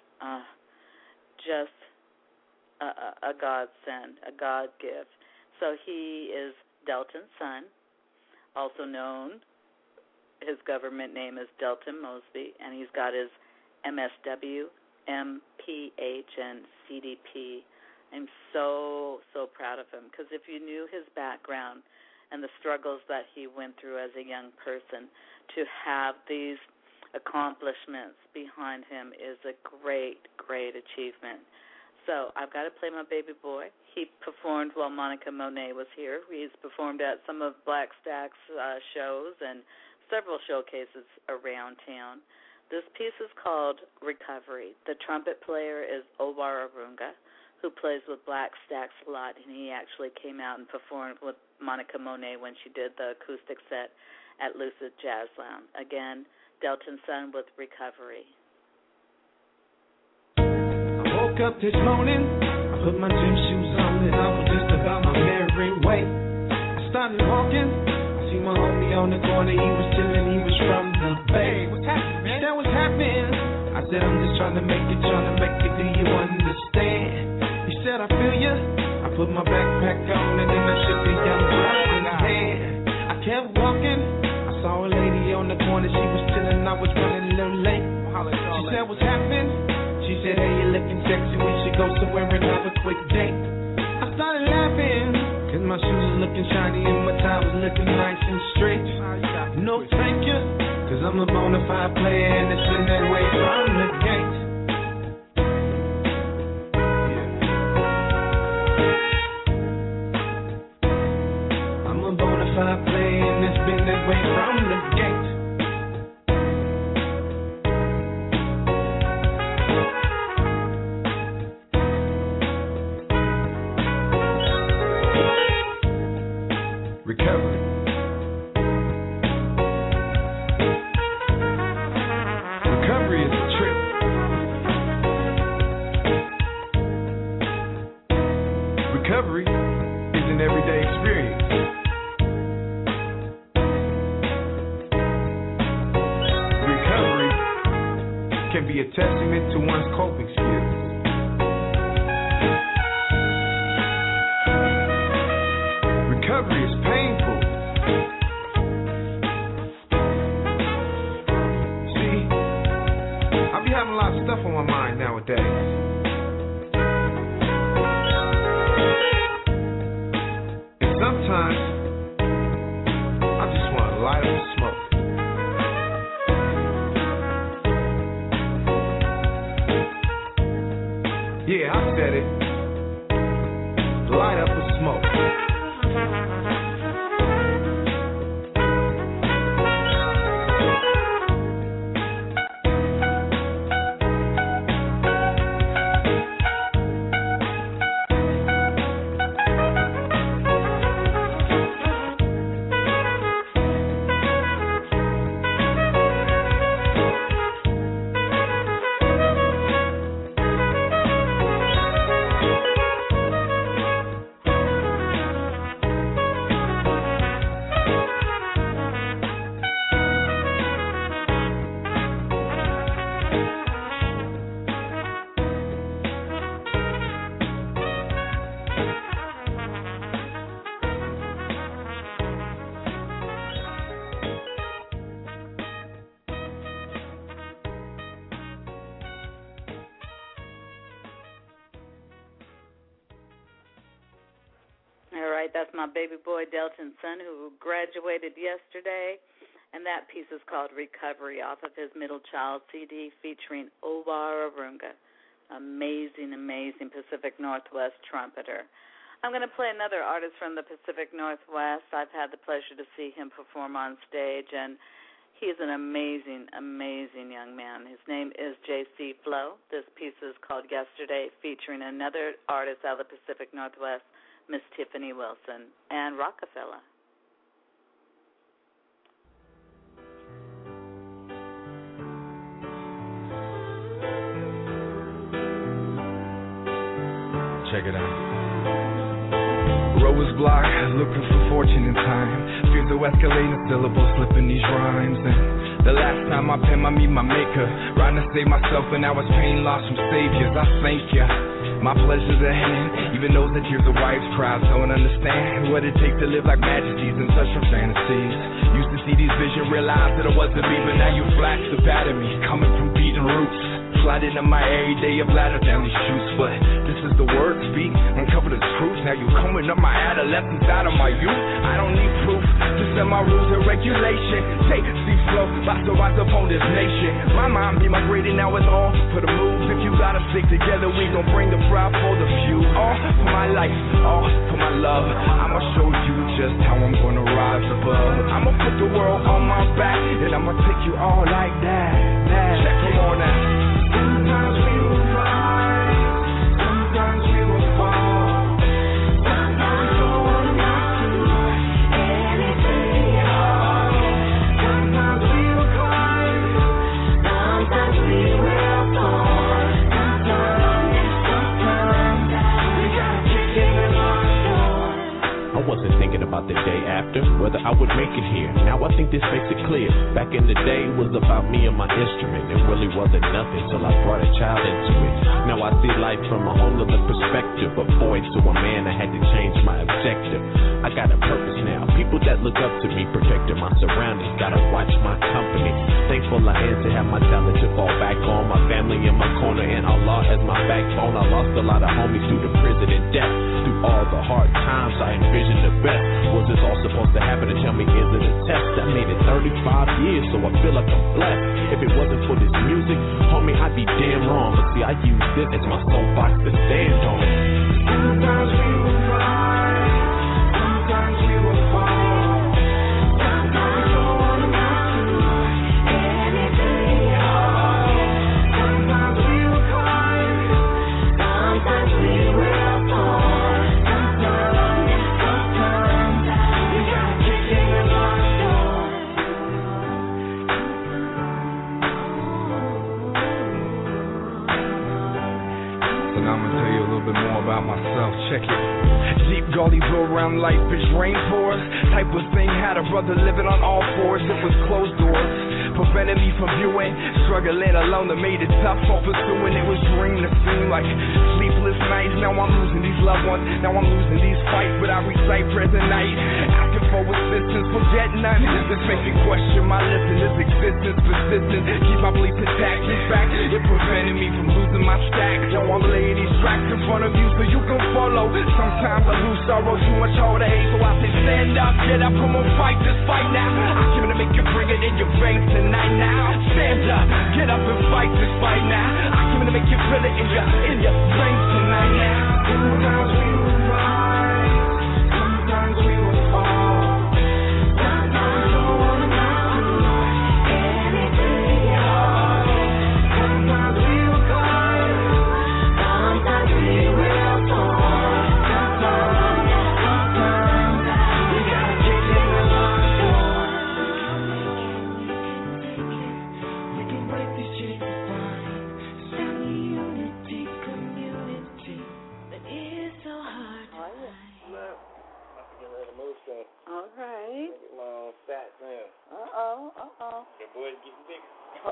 a godsend, a God gift. So he is Delton's son, also known, his government name is Delton Mosby, and he's got his MSW, MPH, and CDP. I'm so proud of him, because if you knew his background and the struggles that he went through as a young person, to have these accomplishments behind him is a great achievement. So I've got to play my baby boy. He performed while Monica Monet was here. He's performed at some of Black Stack's shows and several showcases around town. This piece is called Recovery. The trumpet player is Obar Arunga, who plays with Black Stacks a lot, and he actually came out and performed with Monica Monet when she did the acoustic set at Lucid Jazz Lounge. Again, Delton's son with Recovery. Woke up this morning, I put my gym shoes on and I was just about my merry way. I started walking, I see my homie on the corner, he was chilling, he was from the Bay. What's happening, man? He said, what's happening? I said, I'm just trying to make it, do you understand? He said, I feel you. I put my backpack on and then I shook the young person's hand. I kept walking, I saw a lady on the corner, she was chilling, I was running a little late. She said, what's happening? She said, hey, you're looking sexy, we should go somewhere and have a quick date. I started laughing, cause my shoes was looking shiny and my tie was looking nice and straight. No thank you, cause I'm a bona fide player and it's been that way from the gate. I'm a bona fide player and it's been that way from the gate. A testament to one's coping skills. Recovery is painful. See, I be having a lot of stuff on my mind nowadays. And sometimes I just want to light up the smoke. That's my baby boy, Delton's son, who graduated yesterday. And that piece is called Recovery off of his Middle Child CD featuring Obar Arunga. Amazing, amazing Pacific Northwest trumpeter. I'm going to play another artist from the Pacific Northwest. I've had the pleasure to see him perform on stage, and he's an amazing, amazing young man. His name is J.C. Flow. This piece is called Yesterday, featuring another artist out of the Pacific Northwest, Miss Tiffany Wilson, and Rockefeller. Check it out. Row is blocked, looking for fortune in time. Fears of escalating syllables, slipping these rhymes. And the last time I pen, I meet my maker. Trying to save myself, and now it's pain, loss from saviors. I thank ya. My pleasure's at hand, even those that tears of wives cries don't understand what it takes to live like majesties and such from fantasies. Used to see these visions, realize that it wasn't me, but now you flash the bat at me, coming from beating roots. Slide into my everyday of ladder down these chutes, but this is the word speak, uncover the truth. Now you coming up my adolescence out of my youth. I don't need proof, just set my rules and regulation. Take C-flow, about to rise up on this nation. My mind be migrating, now it's all for the move. If you gotta stick together, we gon' bring the pride for the few. All for my life, all for my love. I'ma show you just how I'm gonna rise above. I'ma put the world on my back, and I'ma take you all like that. Check them on now. Sometimes we will rise, sometimes we will fall. Sometimes we will not do anything at all. Sometimes we will climb, sometimes we will fall. Sometimes we gotta kick in the door. I wasn't thinking about the day after, whether I would make it here. Now I think this makes it clear. Back in the day it was about me and my instrument. It really wasn't nothing till I brought a child into it. Now I see life from a whole other perspective. A boy to a man, I had to change my objective. I got a purpose now. People that look up to me, protecting my surroundings, gotta watch my company. Thankful I am to have my talent to fall back on. My family in my corner and Allah as my backbone. I lost a lot of homies through the prison and death. Through all the hard times I envisioned the best. Was this all supposed to happen? To tell me is it a test? I made it 35 years, so I feel like I'm blessed. If it wasn't for this music, homie, I'd be damn wrong. But see, I use this as my soapbox to stand on. Sometimes we will rise, sometimes we will fall. Sometimes we don't wanna do anything at all. Sometimes we will climb, sometimes we will fall. More about myself, check it. Deep gully blow around life, bitch, rain pours. Type of thing, had a brother living on all fours. It was closed doors, prevented me from viewing. Struggling alone that made it tough for pursuing. It was dream to seem like sleepless nights. Now I'm losing these loved ones, now I'm losing these fights. But I recite present night, asking for assistance, forget none. This makes me question my listeners' existence. Persistence, keep my beliefs intact. In fact, it prevented me from losing my stacks. Yo, I'm laying these tracks in front of you so you can follow. Sometimes I lose sorrow, too much all the hate. So I say stand up, get up, come on, fight this fight now. I came to make you bring it in your veins tonight now. Stand up, get up and fight this fight now. I came to make you feel it in your veins tonight now. Sometimes we will rise, sometimes we will fall. Sometimes we don't wanna do anything at all. Sometimes we will climb, sometimes we will fall. All right. Look at my own fat man. Uh-oh. Your boy's getting bigger.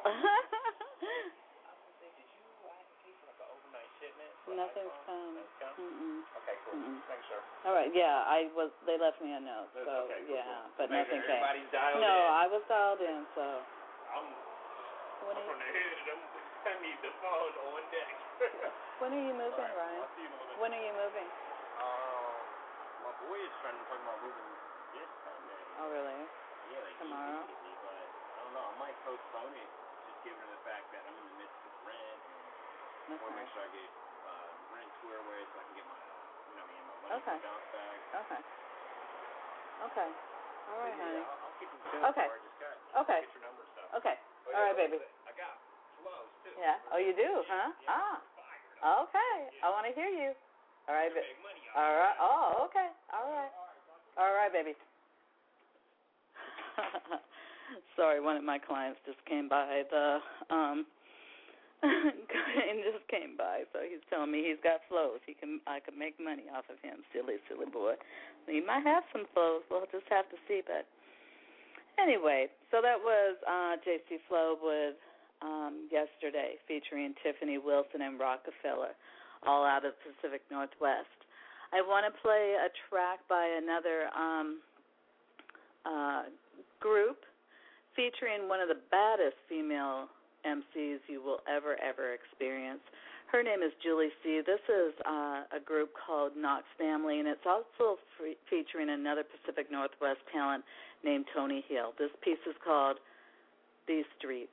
Nothing's come. Okay, cool. Thanks, sir. All right, yeah, they left me a note, so okay, cool, yeah, cool. but nothing came. Everybody's dialed no, in. I was dialed in, so. I'm on the head of them. I need the phone on deck. When are you moving, Ryan? When are you moving? My boy is trying to talk about moving this Sunday. Oh, really? Yeah, like tomorrow. He me, but I don't know. I might postpone it, just given the fact that I'm in the midst of rent. And I want to make sure I get rent squared away so I can get my, my money bounce back. Okay. Okay. All right, honey. Yeah, I'll keep them Okay. Okay. Get your number and stuff. Okay. Oh, yeah, all right, baby. I got flows too. Yeah. Oh, you do, huh? Okay. I want to hear you. All right, baby. All right. Oh, okay. All right. All right, baby. Sorry, one of my clients just came by. The and just came by, so he's telling me he's got flows. I could make money off of him. Silly boy. He might have some flows. We'll just have to see. But anyway, so that was J.C. Flowwood yesterday, featuring Tiffany Wilson and Rockefeller, all out of the Pacific Northwest. I want to play a track by another group featuring one of the baddest female MCs you will ever experience. Her name is Julie C. This is a group called Knox Family, and it's also featuring another Pacific Northwest talent named Tony Hill. This piece is called These Streets.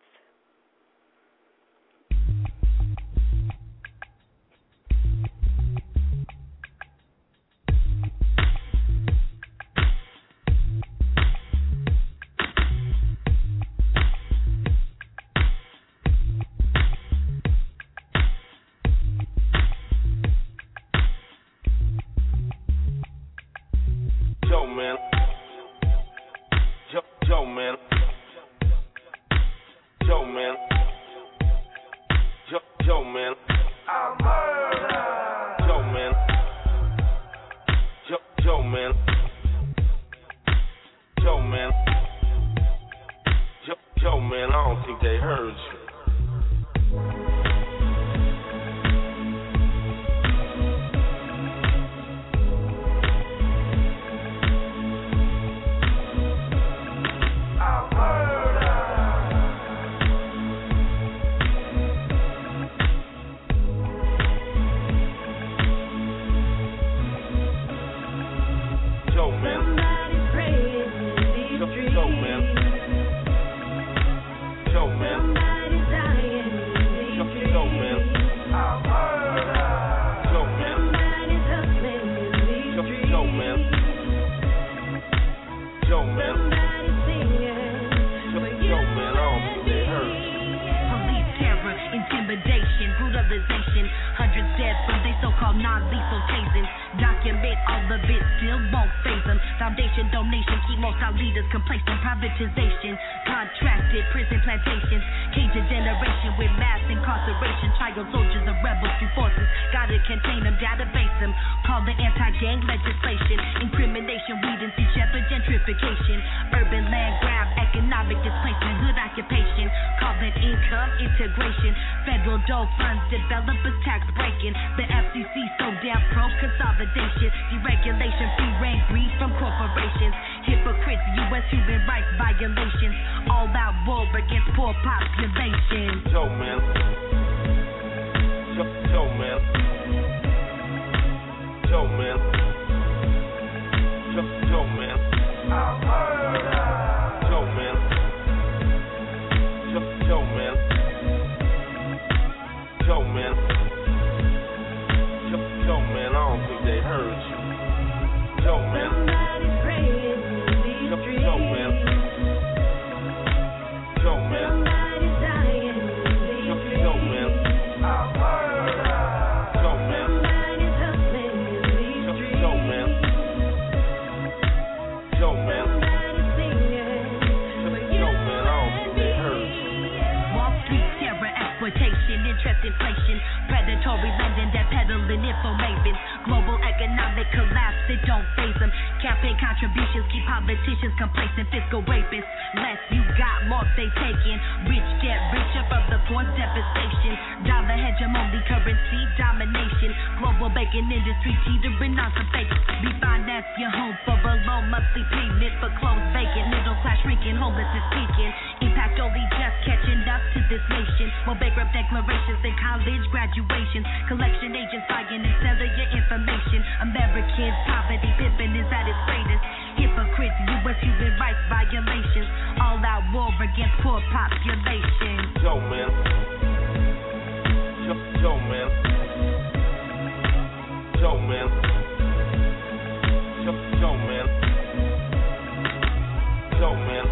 Homelessness peaking, impact only just catching up to this nation. More bankrupt declarations than college graduations. Collection agents buying and selling your information. American poverty pimping is at its greatest. Hypocrites, U.S. human rights violations. All out war against poor population. Yo, man. Yo, man. Yo, man. Yo, man. Yo, man.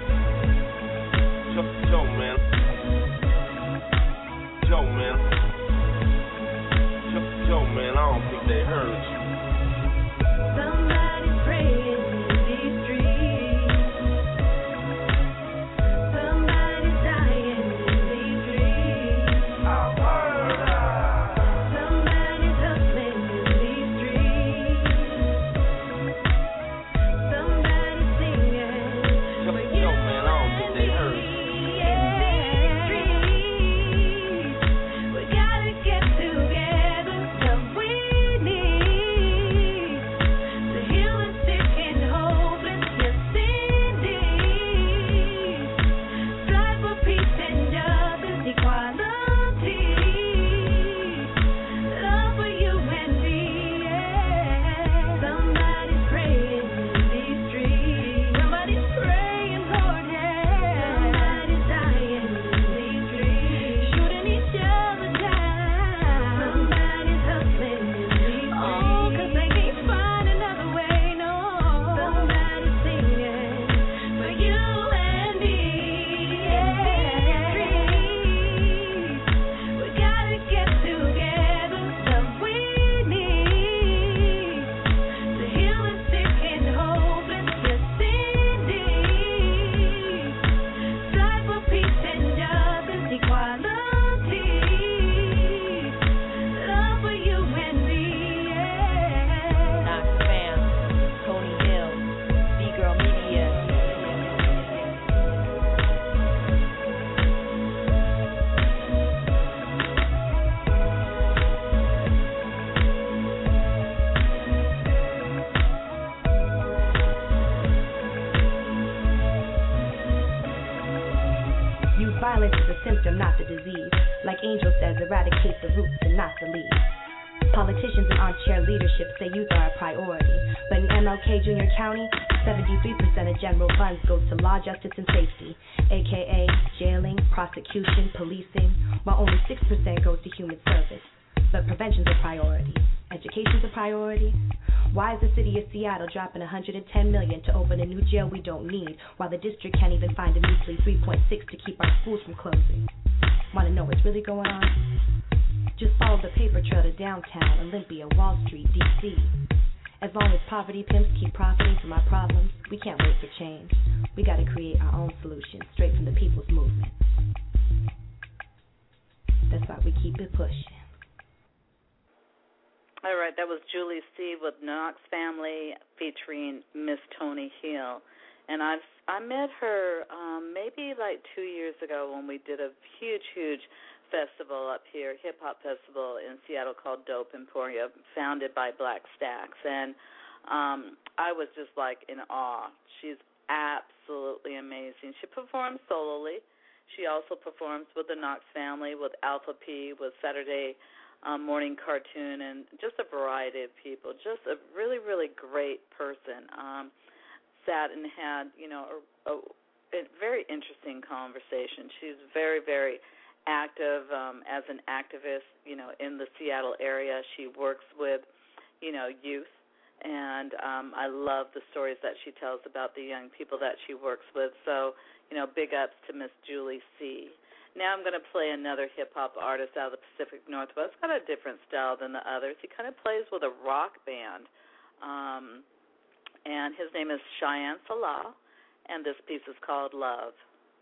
Yo, man. Yo, man. Yo, man, I don't think they heard you. Somebody's praying in these streets. Somebody's dying in these streets. Somebody's hustling in these streets. Somebody's singing for you. Yo, man, I don't think they heard you. We gotta get together, love we need to heal the sick and hopeless, yes indeed. Strive for peace and justice, equality, love for you and me. Somebody's praying in these streets. Somebody's praying, Lord, Somebody's dying in these streets, shooting each other down. Somebody's hustling in these streets. Oh, 'cause they can't find another way, no. Somebody's singing for you and me. We gotta get together, love we need to heal the sick and hopeless, yes indeed. Strive for peace and justice, equality, love for you and me. Knox Fam, Tony Hill, B-Girl Media. Youth violence is a symptom, not the disease. Like Angel says, eradicate the roots and not the leaves. Politicians and armchair leadership say youth are a priority. But in MLK Junior County, 73% of general funds go to law, justice, and safety, aka jailing, prosecution, policing, while only 6% goes to human service. But prevention's a priority. Education's a priority. Why is the city of Seattle dropping $110 million to open a new jail we don't need, while the district can't even find a measly $3.6 to keep our schools from closing? Want to know what's really going on? Just follow the paper trail to downtown, Olympia, Wall Street, D.C. As long as poverty pimps keep profiting from our problems, we can't wait for change. We got to create our own solutions, straight from the people's movement. That's why we keep it pushing. All right, that was Julie C. with Knox Family featuring Miss Tony Hill. And I met her maybe like 2 years ago when we did a huge festival up here, hip-hop festival in Seattle called Dope Emporia, founded by Black Stacks. And I was just like in awe. She's absolutely amazing. She performs solely. She also performs with the Knox Family, with Alpha P, with Saturday Morning Cartoon, and just a variety of people. Just a really, really great person. Sat and had, a very interesting conversation. She's very, very active as an activist, in the Seattle area. She works with, youth, and I love the stories that she tells about the young people that she works with. So, big ups to Miss Julie C. Now I'm going to play another hip-hop artist out of the Pacific Northwest. Got a different style than the others. He kind of plays with a rock band, and his name is Cheyenne Salah, and this piece is called Love.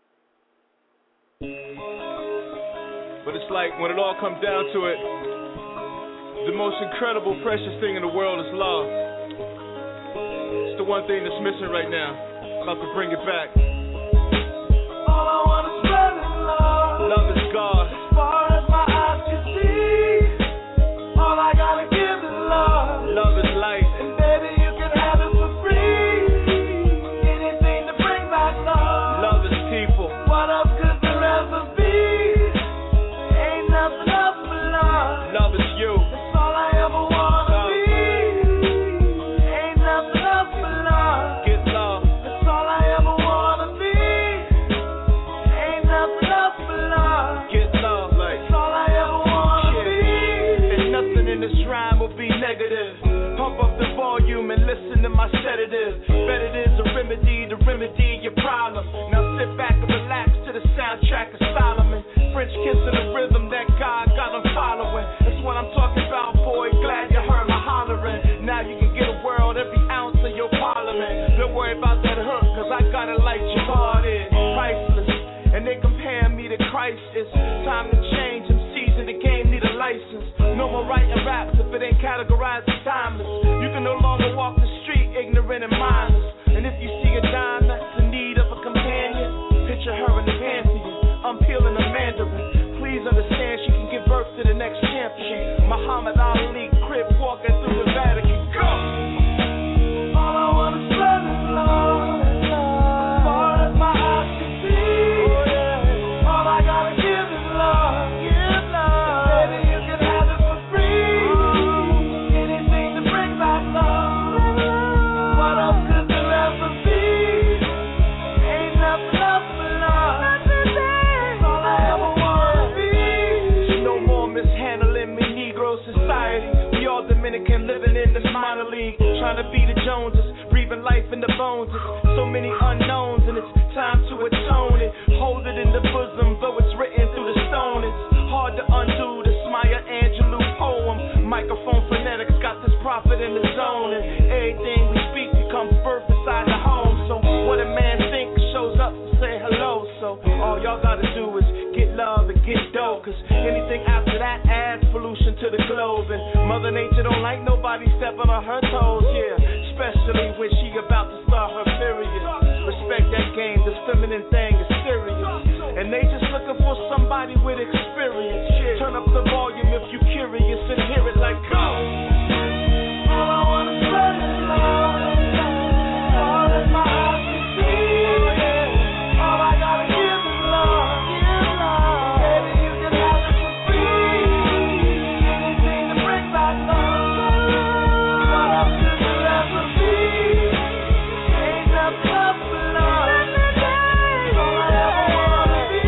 But it's like, when it all comes down to it, the most incredible, precious thing in the world is love. It's the one thing that's missing right now. About to bring it back. All I want is love and love. Love is God. As far as my eyes can see, all I gotta give is love. Love is light. And baby, you can have it for free. Anything to bring back love. Love is people. What else could there ever be? French kiss in the rhythm that God got them following. That's what I'm talking about, boy. Glad you heard my hollering. Now you can get a world every ounce of your parliament. Don't worry about that hook, cause I got it like Jabbar is. Priceless. And they compare me to Christ. It's time to change. MCs in the game need a license. No more writing raps if it ain't categorized as timeless. You can no longer walk the street ignorant and mindless. And if you see a dime that's in need of a companion, picture her in the pantheon. I'm peeling a mandarin. Please understand she can give birth to the next champion. Muhammad Ali, crib walking through the Vatican. Go! All I wanna spread is love. Far as my eyes can see. All I gotta give is love. Give love. Baby, you can have it for free. Anything to bring back love. What else could there ever be? Ain't nothing else but love. That's all I ever wanna be. No more mishandling me, Negro society. We all Dominican living in this minor league. Trying to be the Joneses, breathing life in the bones. So many unknowns, and it's time to atone it. Hold it in the bosom, though it's written through the stone. It's hard to undo this Maya Angelou poem. Microphone phonetics got this prophet in the zone, and everything we speak becomes birth inside the home. So what a man thinks shows up to say hello. So all y'all gotta do is get love and get dough, cause anything after that adds pollution to the globe. And Mother Nature don't like nobody stepping on her toes, yeah, especially when she about to start her period. Respect that game, this feminine thing is serious, and they just looking for somebody with experience. Turn up the volume if you curious and hear it like go. All I wanna spread is love. All that my eyes can see. All I gotta give is love. Give love. Baby, you can have it for free. Anything to bring back love. What else could there ever be? Ain't nothing else but love. That's all I ever wanna be.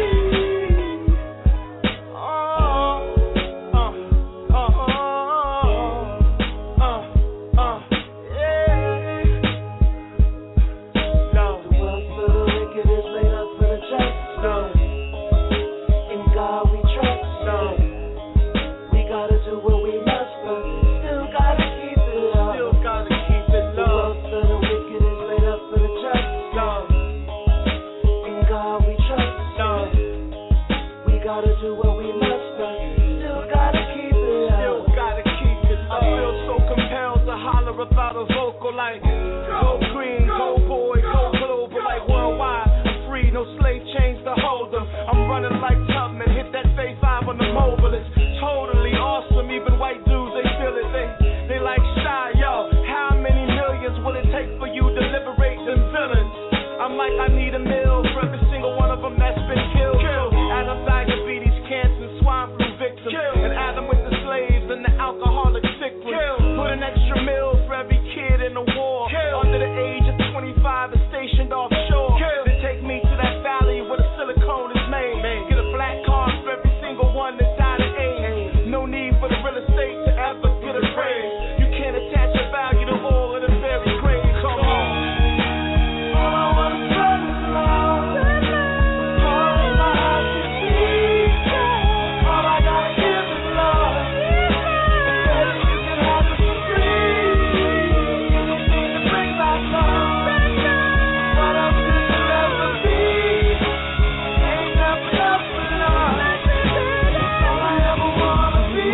About a vocal like go green, go boy, go global like worldwide. I'm free, no slave chains to hold them. I'm running like Tubman, hit that phase 5 on the mobile. It's totally awesome, even white dudes, they feel it. They like shy, yo. How many millions will it take for you to liberate them villains? I'm like, I need a meal for every single one of them that's been killed. Adam diabetes, cancer, swine flu victims. And Adam with the slaves and the alcoholic sick ones. Put an extra meal for every kid in the war. Under the age of 25 is stationed offshore. They take me to that valley where the silicone is made. Get a black card for every single one that died of AIDS. No need for the real estate to ever get a raise. You can't attach a value to all of the very grave. Come on. All I wanna spread is love. All in my eyes can see. All I gotta give is love. Baby, you can have it for free. Anything to bring back love. What else could there ever be? Ain't nothing else but love. That's all I ever wanna be.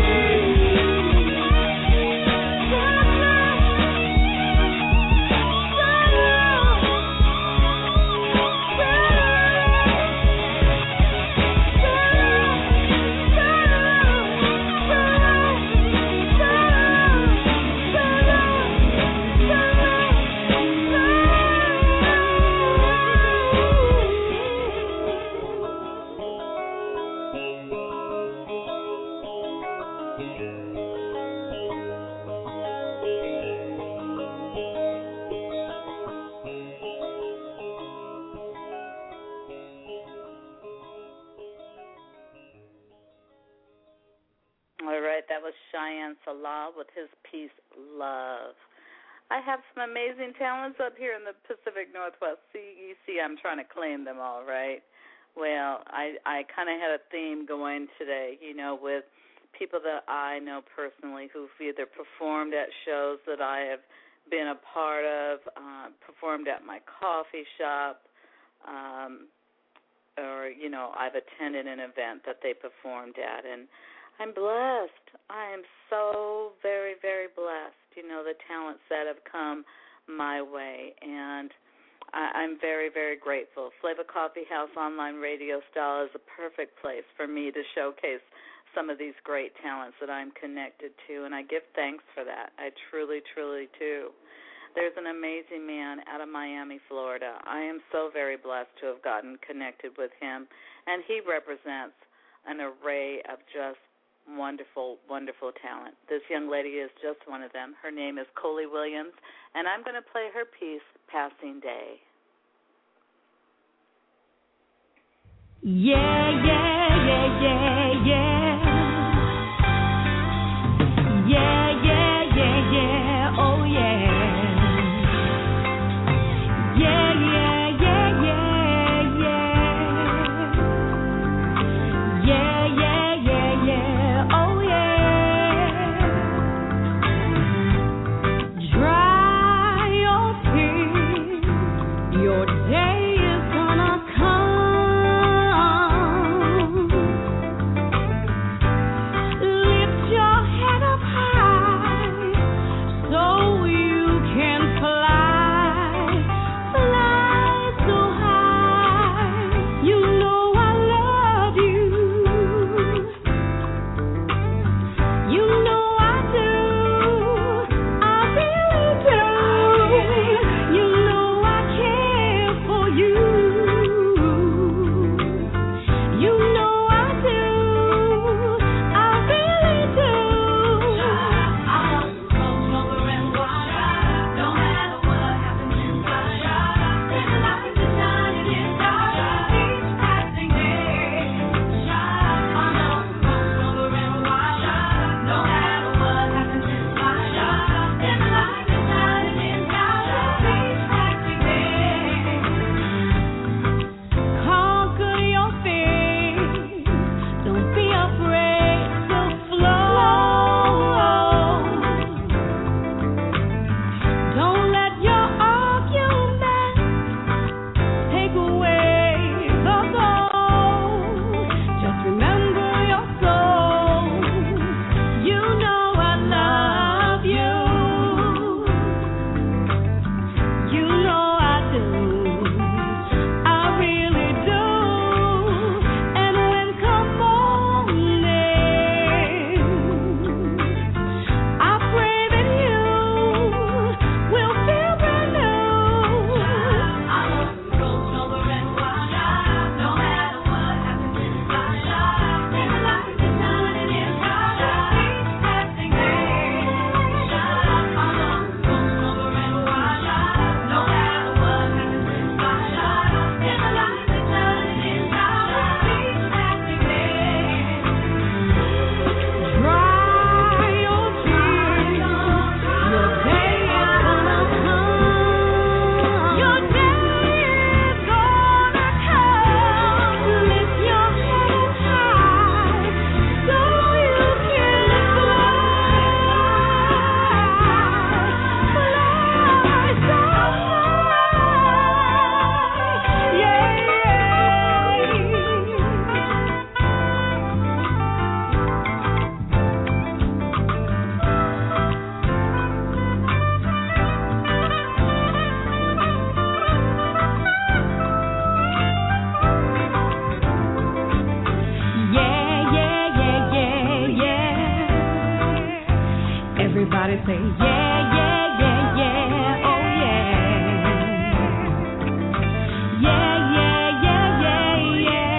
All right, that was Cheyenne Salah with his piece, Love. I have some amazing talents up here in the Pacific Northwest. See, you see I'm trying to claim them all, right? Well, I kind of had a theme going today, with people that I know personally who've either performed at shows that I have been a part of, performed at my coffee shop, or, I've attended an event that they performed at, and I'm blessed. I am so very, very blessed, the talents that have come my way, and I'm very, very grateful. Flavor Coffee House Online Radio Style is a perfect place for me to showcase some of these great talents that I'm connected to, and I give thanks for that. I truly, truly do. There's an amazing man out of Miami, Florida. I am so very blessed to have gotten connected with him, and he represents an array of just wonderful, wonderful talent. This young lady is just one of them. Her name is Coley Williams, and I'm going to play her piece, Passing Day. Yeah, yeah, yeah, yeah, yeah. Yeah, yeah, yeah, yeah, oh yeah. Yeah, yeah, yeah, yeah, yeah. Yeah, yeah, yeah, yeah, oh yeah. Dry your tears, your day is gonna come. Lift your head up high so you can fly, fly so high. You know I love you. You know I do. I really do. You know I care for you. You know I do. I really do. I love over and water. No matter what happens in life, there's a light to shine in this dark. Each passing day, I love over and water. No matter what happens in life, there's a light to shine in this dark. Each passing day. Conquer your fears. Don't be afraid to flow. Don't let your argument take away the goal. Just remember your soul. You know I love you. You know I do. I really do. And when come morning, I pray that you will feel brand new. I love to roll over and water. No matter what happens in life, there's a light to shine in this dark. Each passing day, I love to roll over and water. No matter what happens in life, there's a light to shine in this dark. Each passing day. Dry your tears. Your day is gonna come. Your day is gonna come. Lift your head up high so you can fly so high. Yeah. Yeah, yeah, yeah, yeah, yeah. Everybody say yeah, yeah, yeah, yeah, oh yeah. Yeah, yeah, yeah, yeah,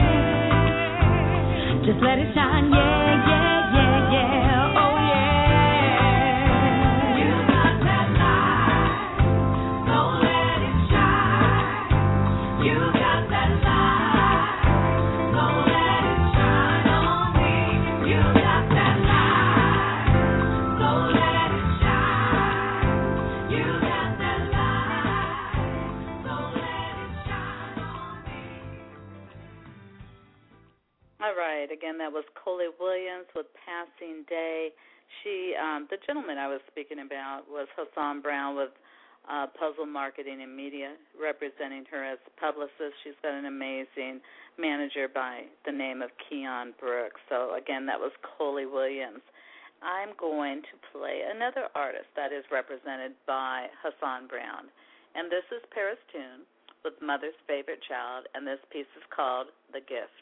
yeah. Just let it shine, yeah, yeah, yeah, yeah, oh yeah. You got that light, so let it shine. You got that light, so let it shine on me. You got that light, so let it shine. You got that light, so let it shine on me. All right. Again, that was Coley Williams with Passing Day. The gentleman I was speaking about was Hassan Brown with Puzzle Marketing and Media, representing her as publicist. She's got an amazing manager by the name of Keon Brooks. So, again, that was Coley Williams. I'm going to play another artist that is represented by Hassan Brown. And this is Paris Tune with Mother's Favorite Child, and this piece is called The Gift.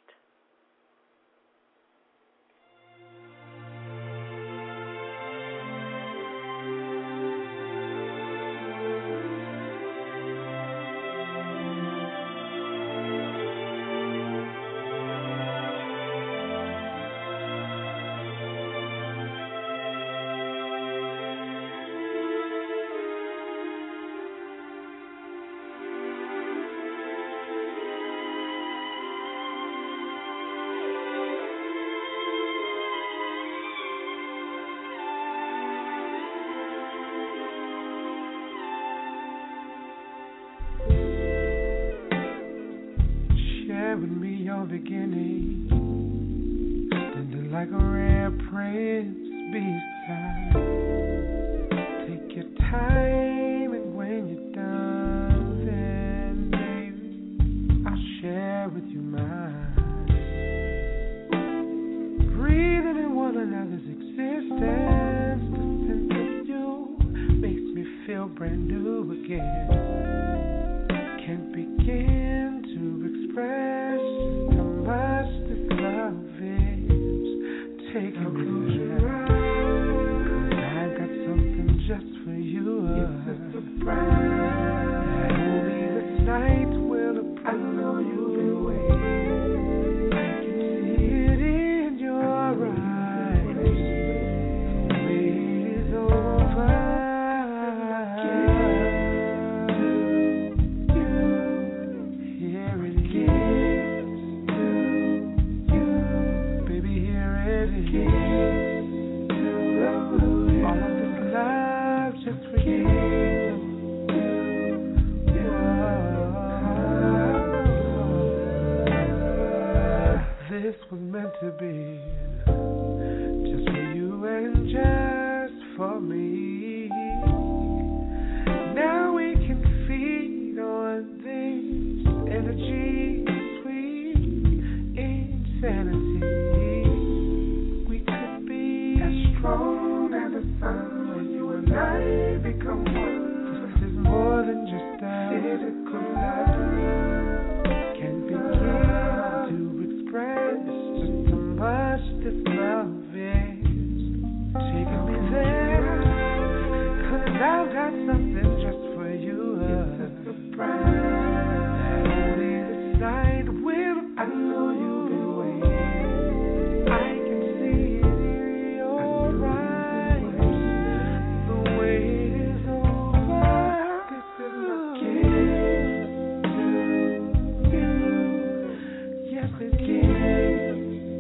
Beginning, tender like a rare prince beside. Take your time, and when you're done, then baby, I'll share with you mine. Breathing in one another's existence, the sense of you makes me feel brand new again. Can't begin to express much this love is taking me there. 'Cause I've got something just for you. It's a surprise. Only this night will approve. I know you've been waiting. I can see it in your eyes. The wait is over. This was meant to be just for you and just for me. Now we can feed on this energy, sweet insanity. We could be as strong as the sun when you and I become one. This is more than just a physical love. Can begin to express just how much this love is taking me there. 'Cause I've got something just for you. It's a surprise. Only this night will. I know you've been waiting. I can see it in your eyes. The wait is over. This is my gift to you. Yes, it is.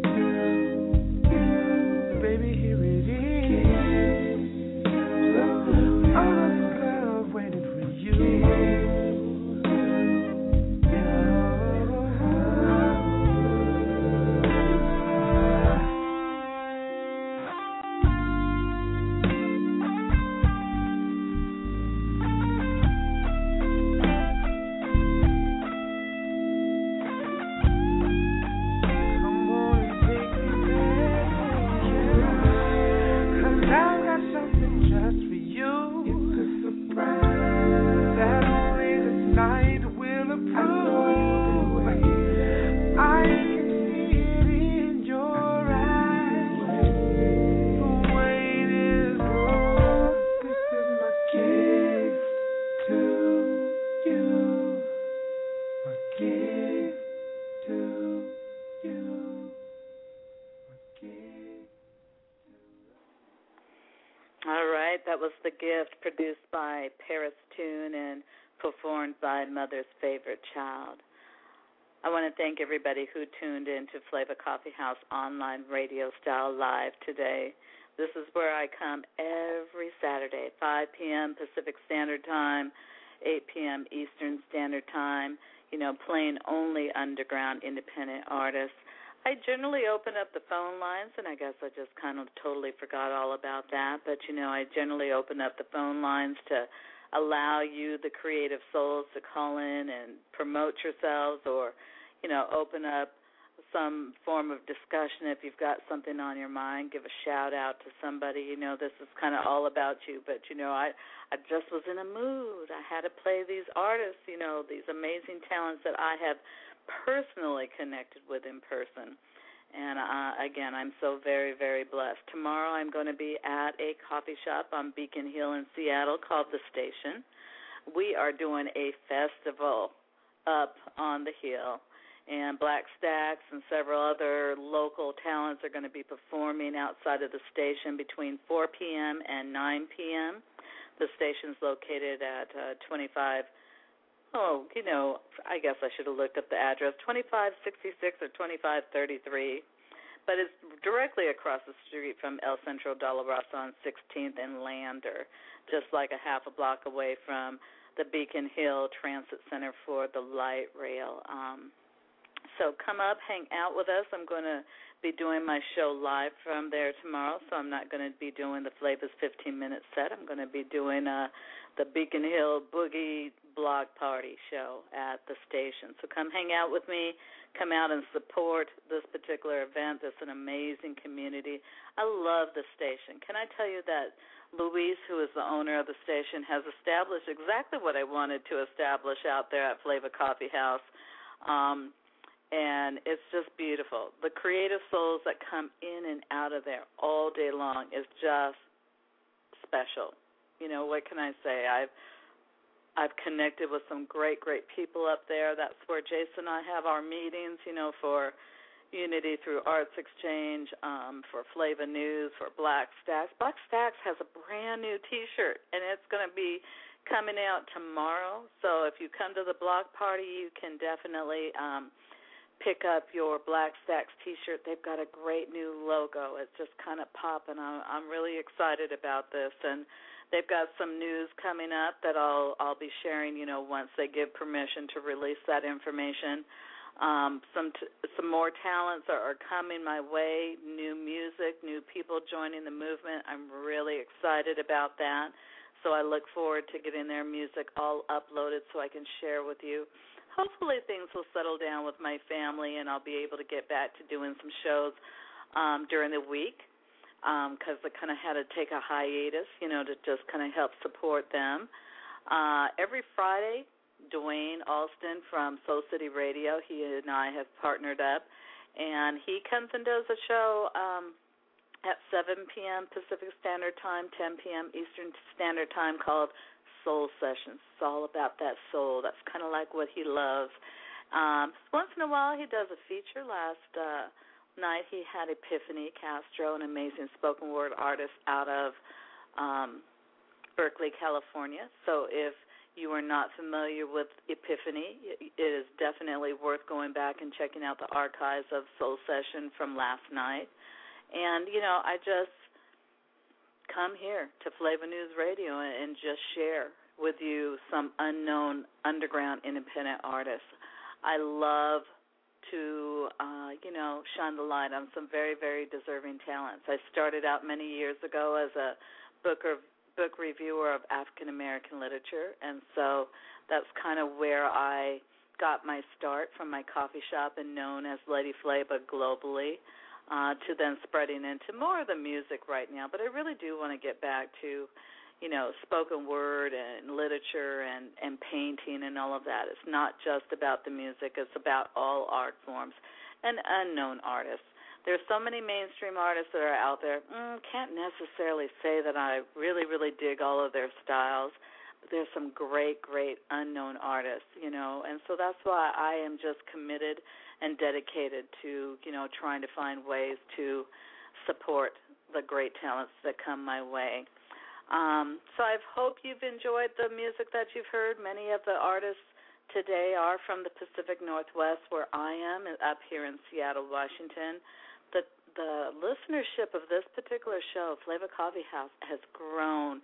Baby, here it is. All of this love waiting for you. All right, that was The Gift, produced by Paris Tune and performed by Mother's Favorite Child. I want to thank everybody who tuned in to Flavor Coffee House online radio style live today. This is where I come every Saturday, 5 p.m. Pacific Standard Time, 8 p.m. Eastern Standard Time, playing only underground independent artists. I generally open up the phone lines, and I guess I just kind of totally forgot all about that. But, I generally open up the phone lines to allow you, the creative souls, to call in and promote yourselves or, open up some form of discussion. If you've got something on your mind, give a shout-out to somebody. This is kind of all about you. But, I just was in a mood. I had to play these artists, these amazing talents that I have personally connected with in person. And, again, I'm so very, very blessed. Tomorrow I'm going to be at a coffee shop on Beacon Hill in Seattle called The Station. We are doing a festival up on the hill, and Black Stacks and several other local talents are going to be performing outside of the station between 4 p.m. and 9 p.m. The station's located at 25... I guess I should have looked up the address, 2566 or 2533. But it's directly across the street from El Centro de la Raza on 16th and Lander, just like a half a block away from the Beacon Hill Transit Center for the light rail. So come up, hang out with us. I'm going to be doing my show live from there tomorrow, so I'm not going to be doing the Flavors 15-minute set. I'm going to be doing the Beacon Hill Boogie Block Party show at the station. So come hang out with me. Come out and support this particular event. It's an amazing community. I love the station. Can I tell you that Luis, who is the owner of the station, has established exactly what I wanted to establish out there at Flavor Coffee House. And it's just beautiful. The creative souls that come in and out of there all day long is just special. What can I say? I've connected with some great, great people up there. That's where Jason and I have our meetings, for Unity Through Arts Exchange, for Flava News, for Black Stacks. Black Stacks has a brand new T-shirt, and it's going to be coming out tomorrow. So if you come to the block party, you can definitely pick up your Black Stacks T-shirt. They've got a great new logo. It's just kind of popping. I'm really excited about this, and they've got some news coming up that I'll be sharing, once they give permission to release that information. Some more talents are coming my way, new music, new people joining the movement. I'm really excited about that. So I look forward to getting their music all uploaded so I can share with you. Hopefully things will settle down with my family and I'll be able to get back to doing some shows during the week because I kind of had to take a hiatus, to just kind of help support them. Every Friday, Dwayne Alston from Soul City Radio, he and I have partnered up, and he comes and does a show at 7 p.m. Pacific Standard Time, 10 p.m. Eastern Standard Time called Soul Sessions. It's all about that soul. That's kind of like what he loves. Once in a while, he does a feature. Last night, he had Epiphany Castro, an amazing spoken word artist out of Berkeley, California. So if you are not familiar with Epiphany, it is definitely worth going back and checking out the archives of Soul Session from last night. And, I just come here to Flava News Radio and just share with you some unknown underground independent artists. I love to, shine the light on some very, very deserving talents. I started out many years ago as a book reviewer of African American literature, and so that's kind of where I got my start, from my coffee shop and known as Lady Flava globally, to then spreading into more of the music right now. But I really do want to get back to, spoken word and literature and painting and all of that. It's not just about the music. It's about all art forms and unknown artists. There's so many mainstream artists that are out there. Can't necessarily say that I really, really dig all of their styles, but there's some great, great unknown artists, and so that's why I am just committed and dedicated to, trying to find ways to support the great talents that come my way. So I hope you've enjoyed the music that you've heard. Many of the artists today are from the Pacific Northwest, where I am, up here in Seattle, Washington. The listenership of this particular show, Flava Coffee House, has grown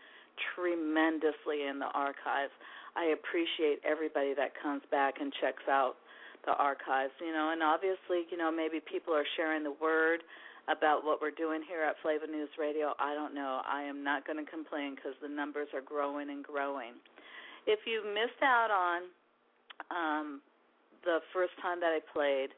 tremendously in the archives. I appreciate everybody that comes back and checks out the archives, and obviously, maybe people are sharing the word about what we're doing here at Flavor News Radio. I don't know. I am not going to complain because the numbers are growing and growing. If you missed out on the first time that I played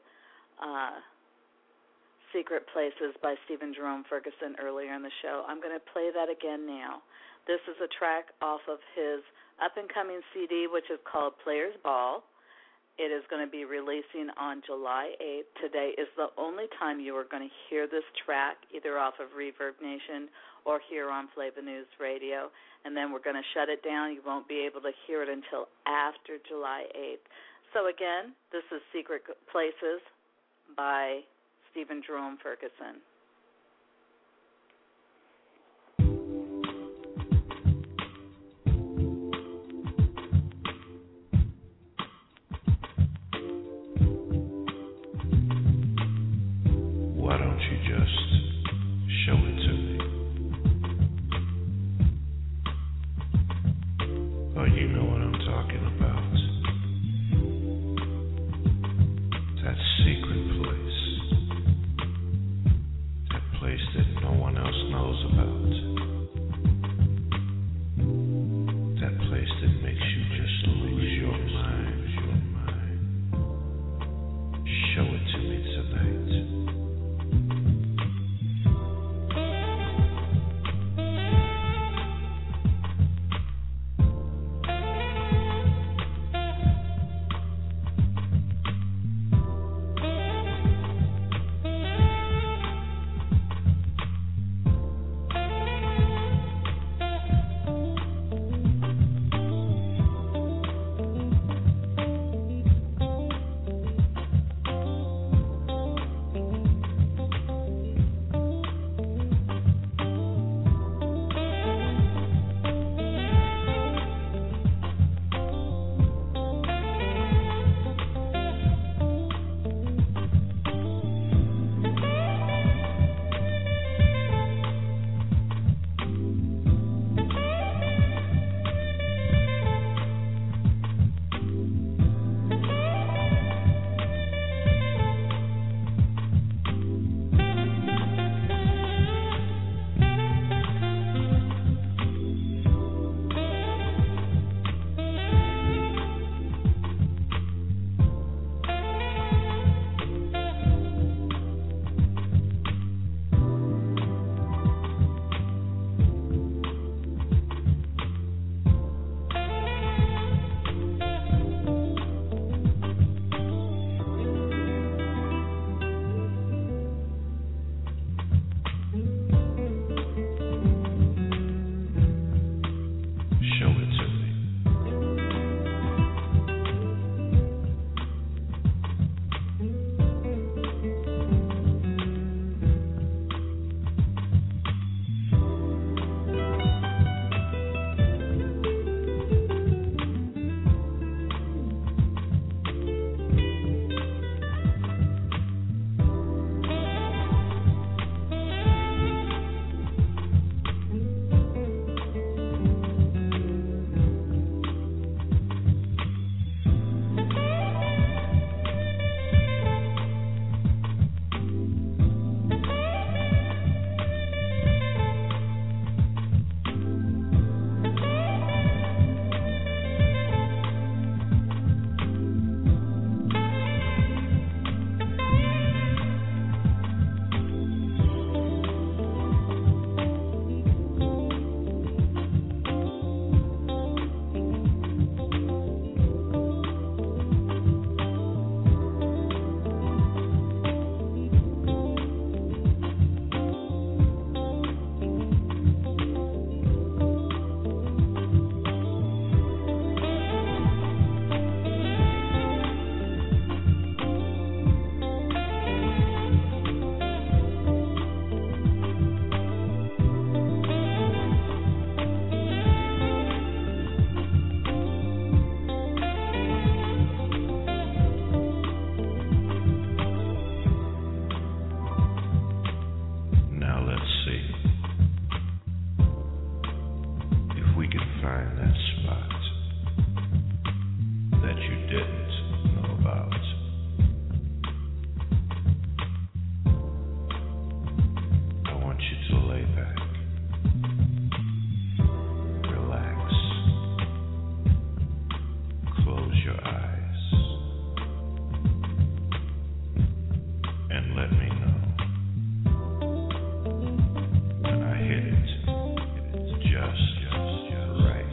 Secret Places by Stephen Jerome Ferguson earlier in the show, I'm going to play that again now. This is a track off of his up-and-coming CD, which is called Players Ball. It is going to be releasing on July 8th. Today is the only time you are going to hear this track, either off of Reverb Nation or here on Flavor News Radio. And then we're going to shut it down. You won't be able to hear it until after July 8th. So again, this is Secret Places by Stephen Jerome Ferguson. Why don't you just show it to me? Oh, you know what I'm talking about. That secret place. When I hit it, it's just right.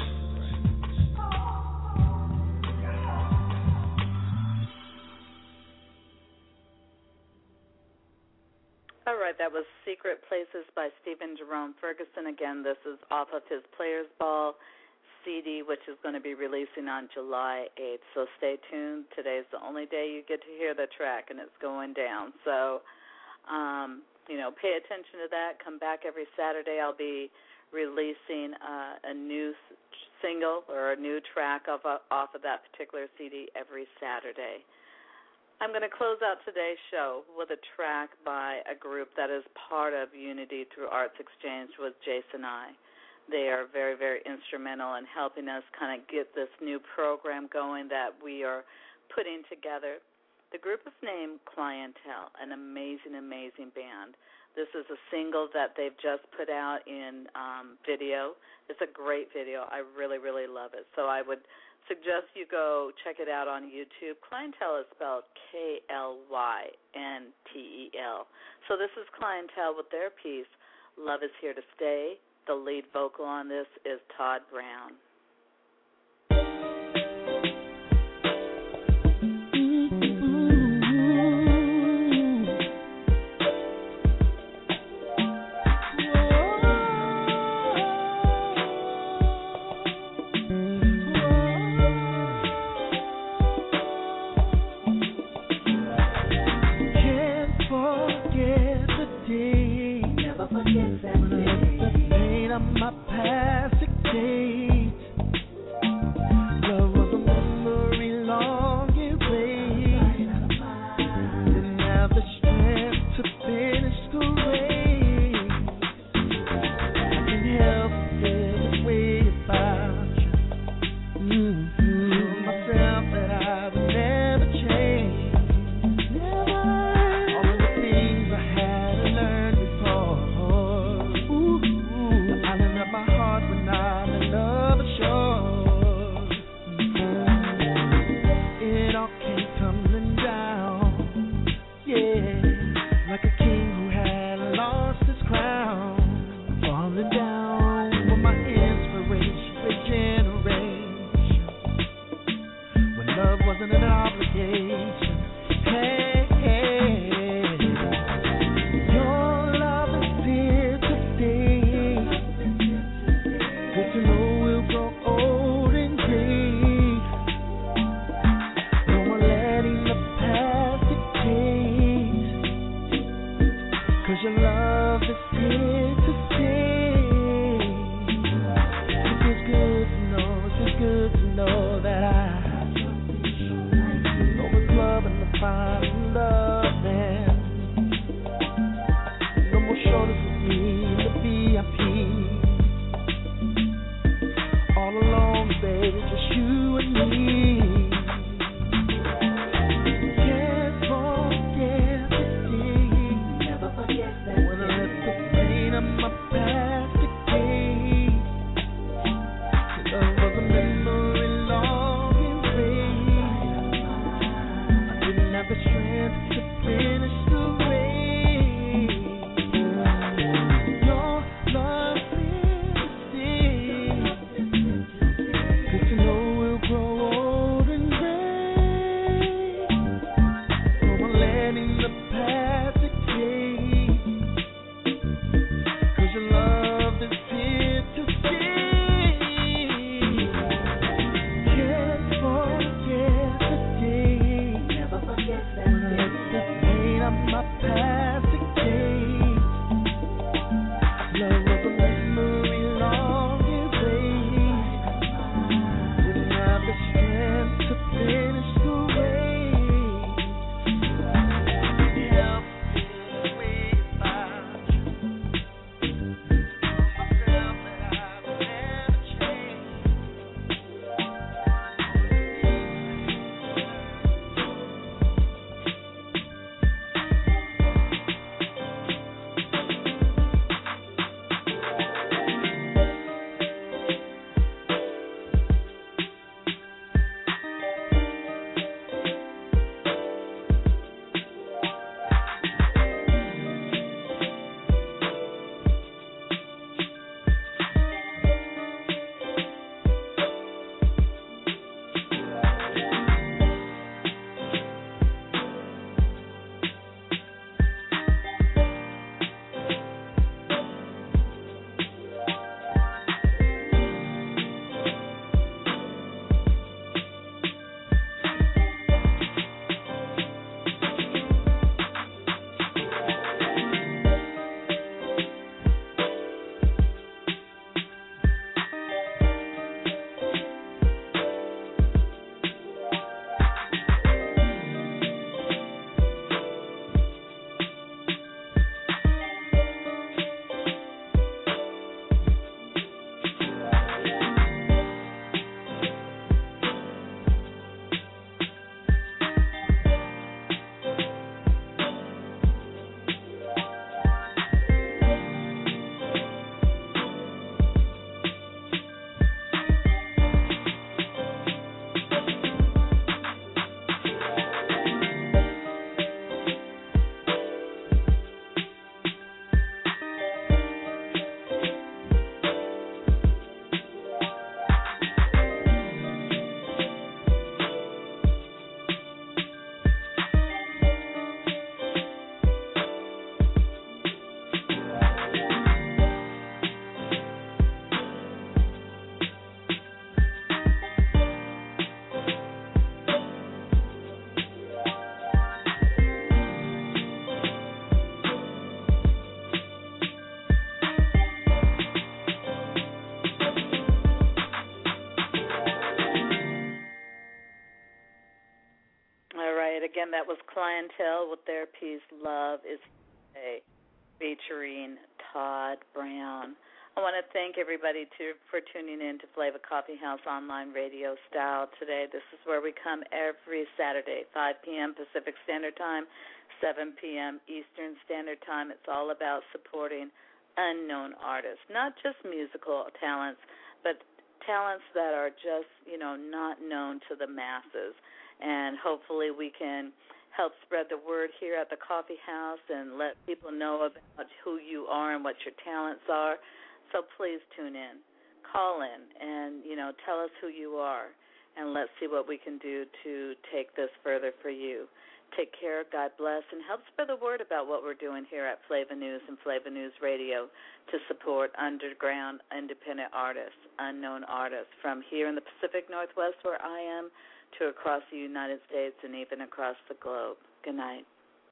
All right, that was Secret Places by Stephen Jerome Ferguson. Again, this is off of his Players Ball CD, which is going to be releasing on July 8th. So stay tuned. Today's the only day you get to hear the track, and it's going down. So, pay attention to that. Come back every Saturday. I'll be releasing a new single or a new track off of that particular CD every Saturday. I'm going to close out today's show with a track by a group that is part of Unity Through Arts Exchange with Jason I. They are very, very instrumental in helping us kind of get this new program going that we are putting together. The group is named Clientele, an amazing, amazing band. This is a single that they've just put out in video. It's a great video. I really, really love it. So I would suggest you go check it out on YouTube. Clientele is spelled Klyntel. So this is Clientele with their piece, Love Is Here to Stay. The lead vocal on this is Todd Brown. My past dictates. Love was a memory long erased. Didn't have the strength to finish the race. I can't help feeling way about you. Told myself that I would never change. All of the things I had to learn before. My Clientele with their piece Love is Today, featuring Todd Brown. I want to thank everybody for tuning in to Flavor Coffee House online radio style today. This is where we come every Saturday, 5 p.m. Pacific Standard Time, 7 p.m. Eastern Standard Time. It's all about supporting unknown artists, not just musical talents, but talents that are just, not known to the masses. And hopefully we can help spread the word here at the Coffee House and let people know about who you are and what your talents are. So please tune in, call in, and, tell us who you are, and let's see what we can do to take this further for you. Take care, God bless, and help spread the word about what we're doing here at Flavor News and Flavor News Radio to support underground independent artists, unknown artists, from here in the Pacific Northwest where I am to across the United States and even across the globe. Good night.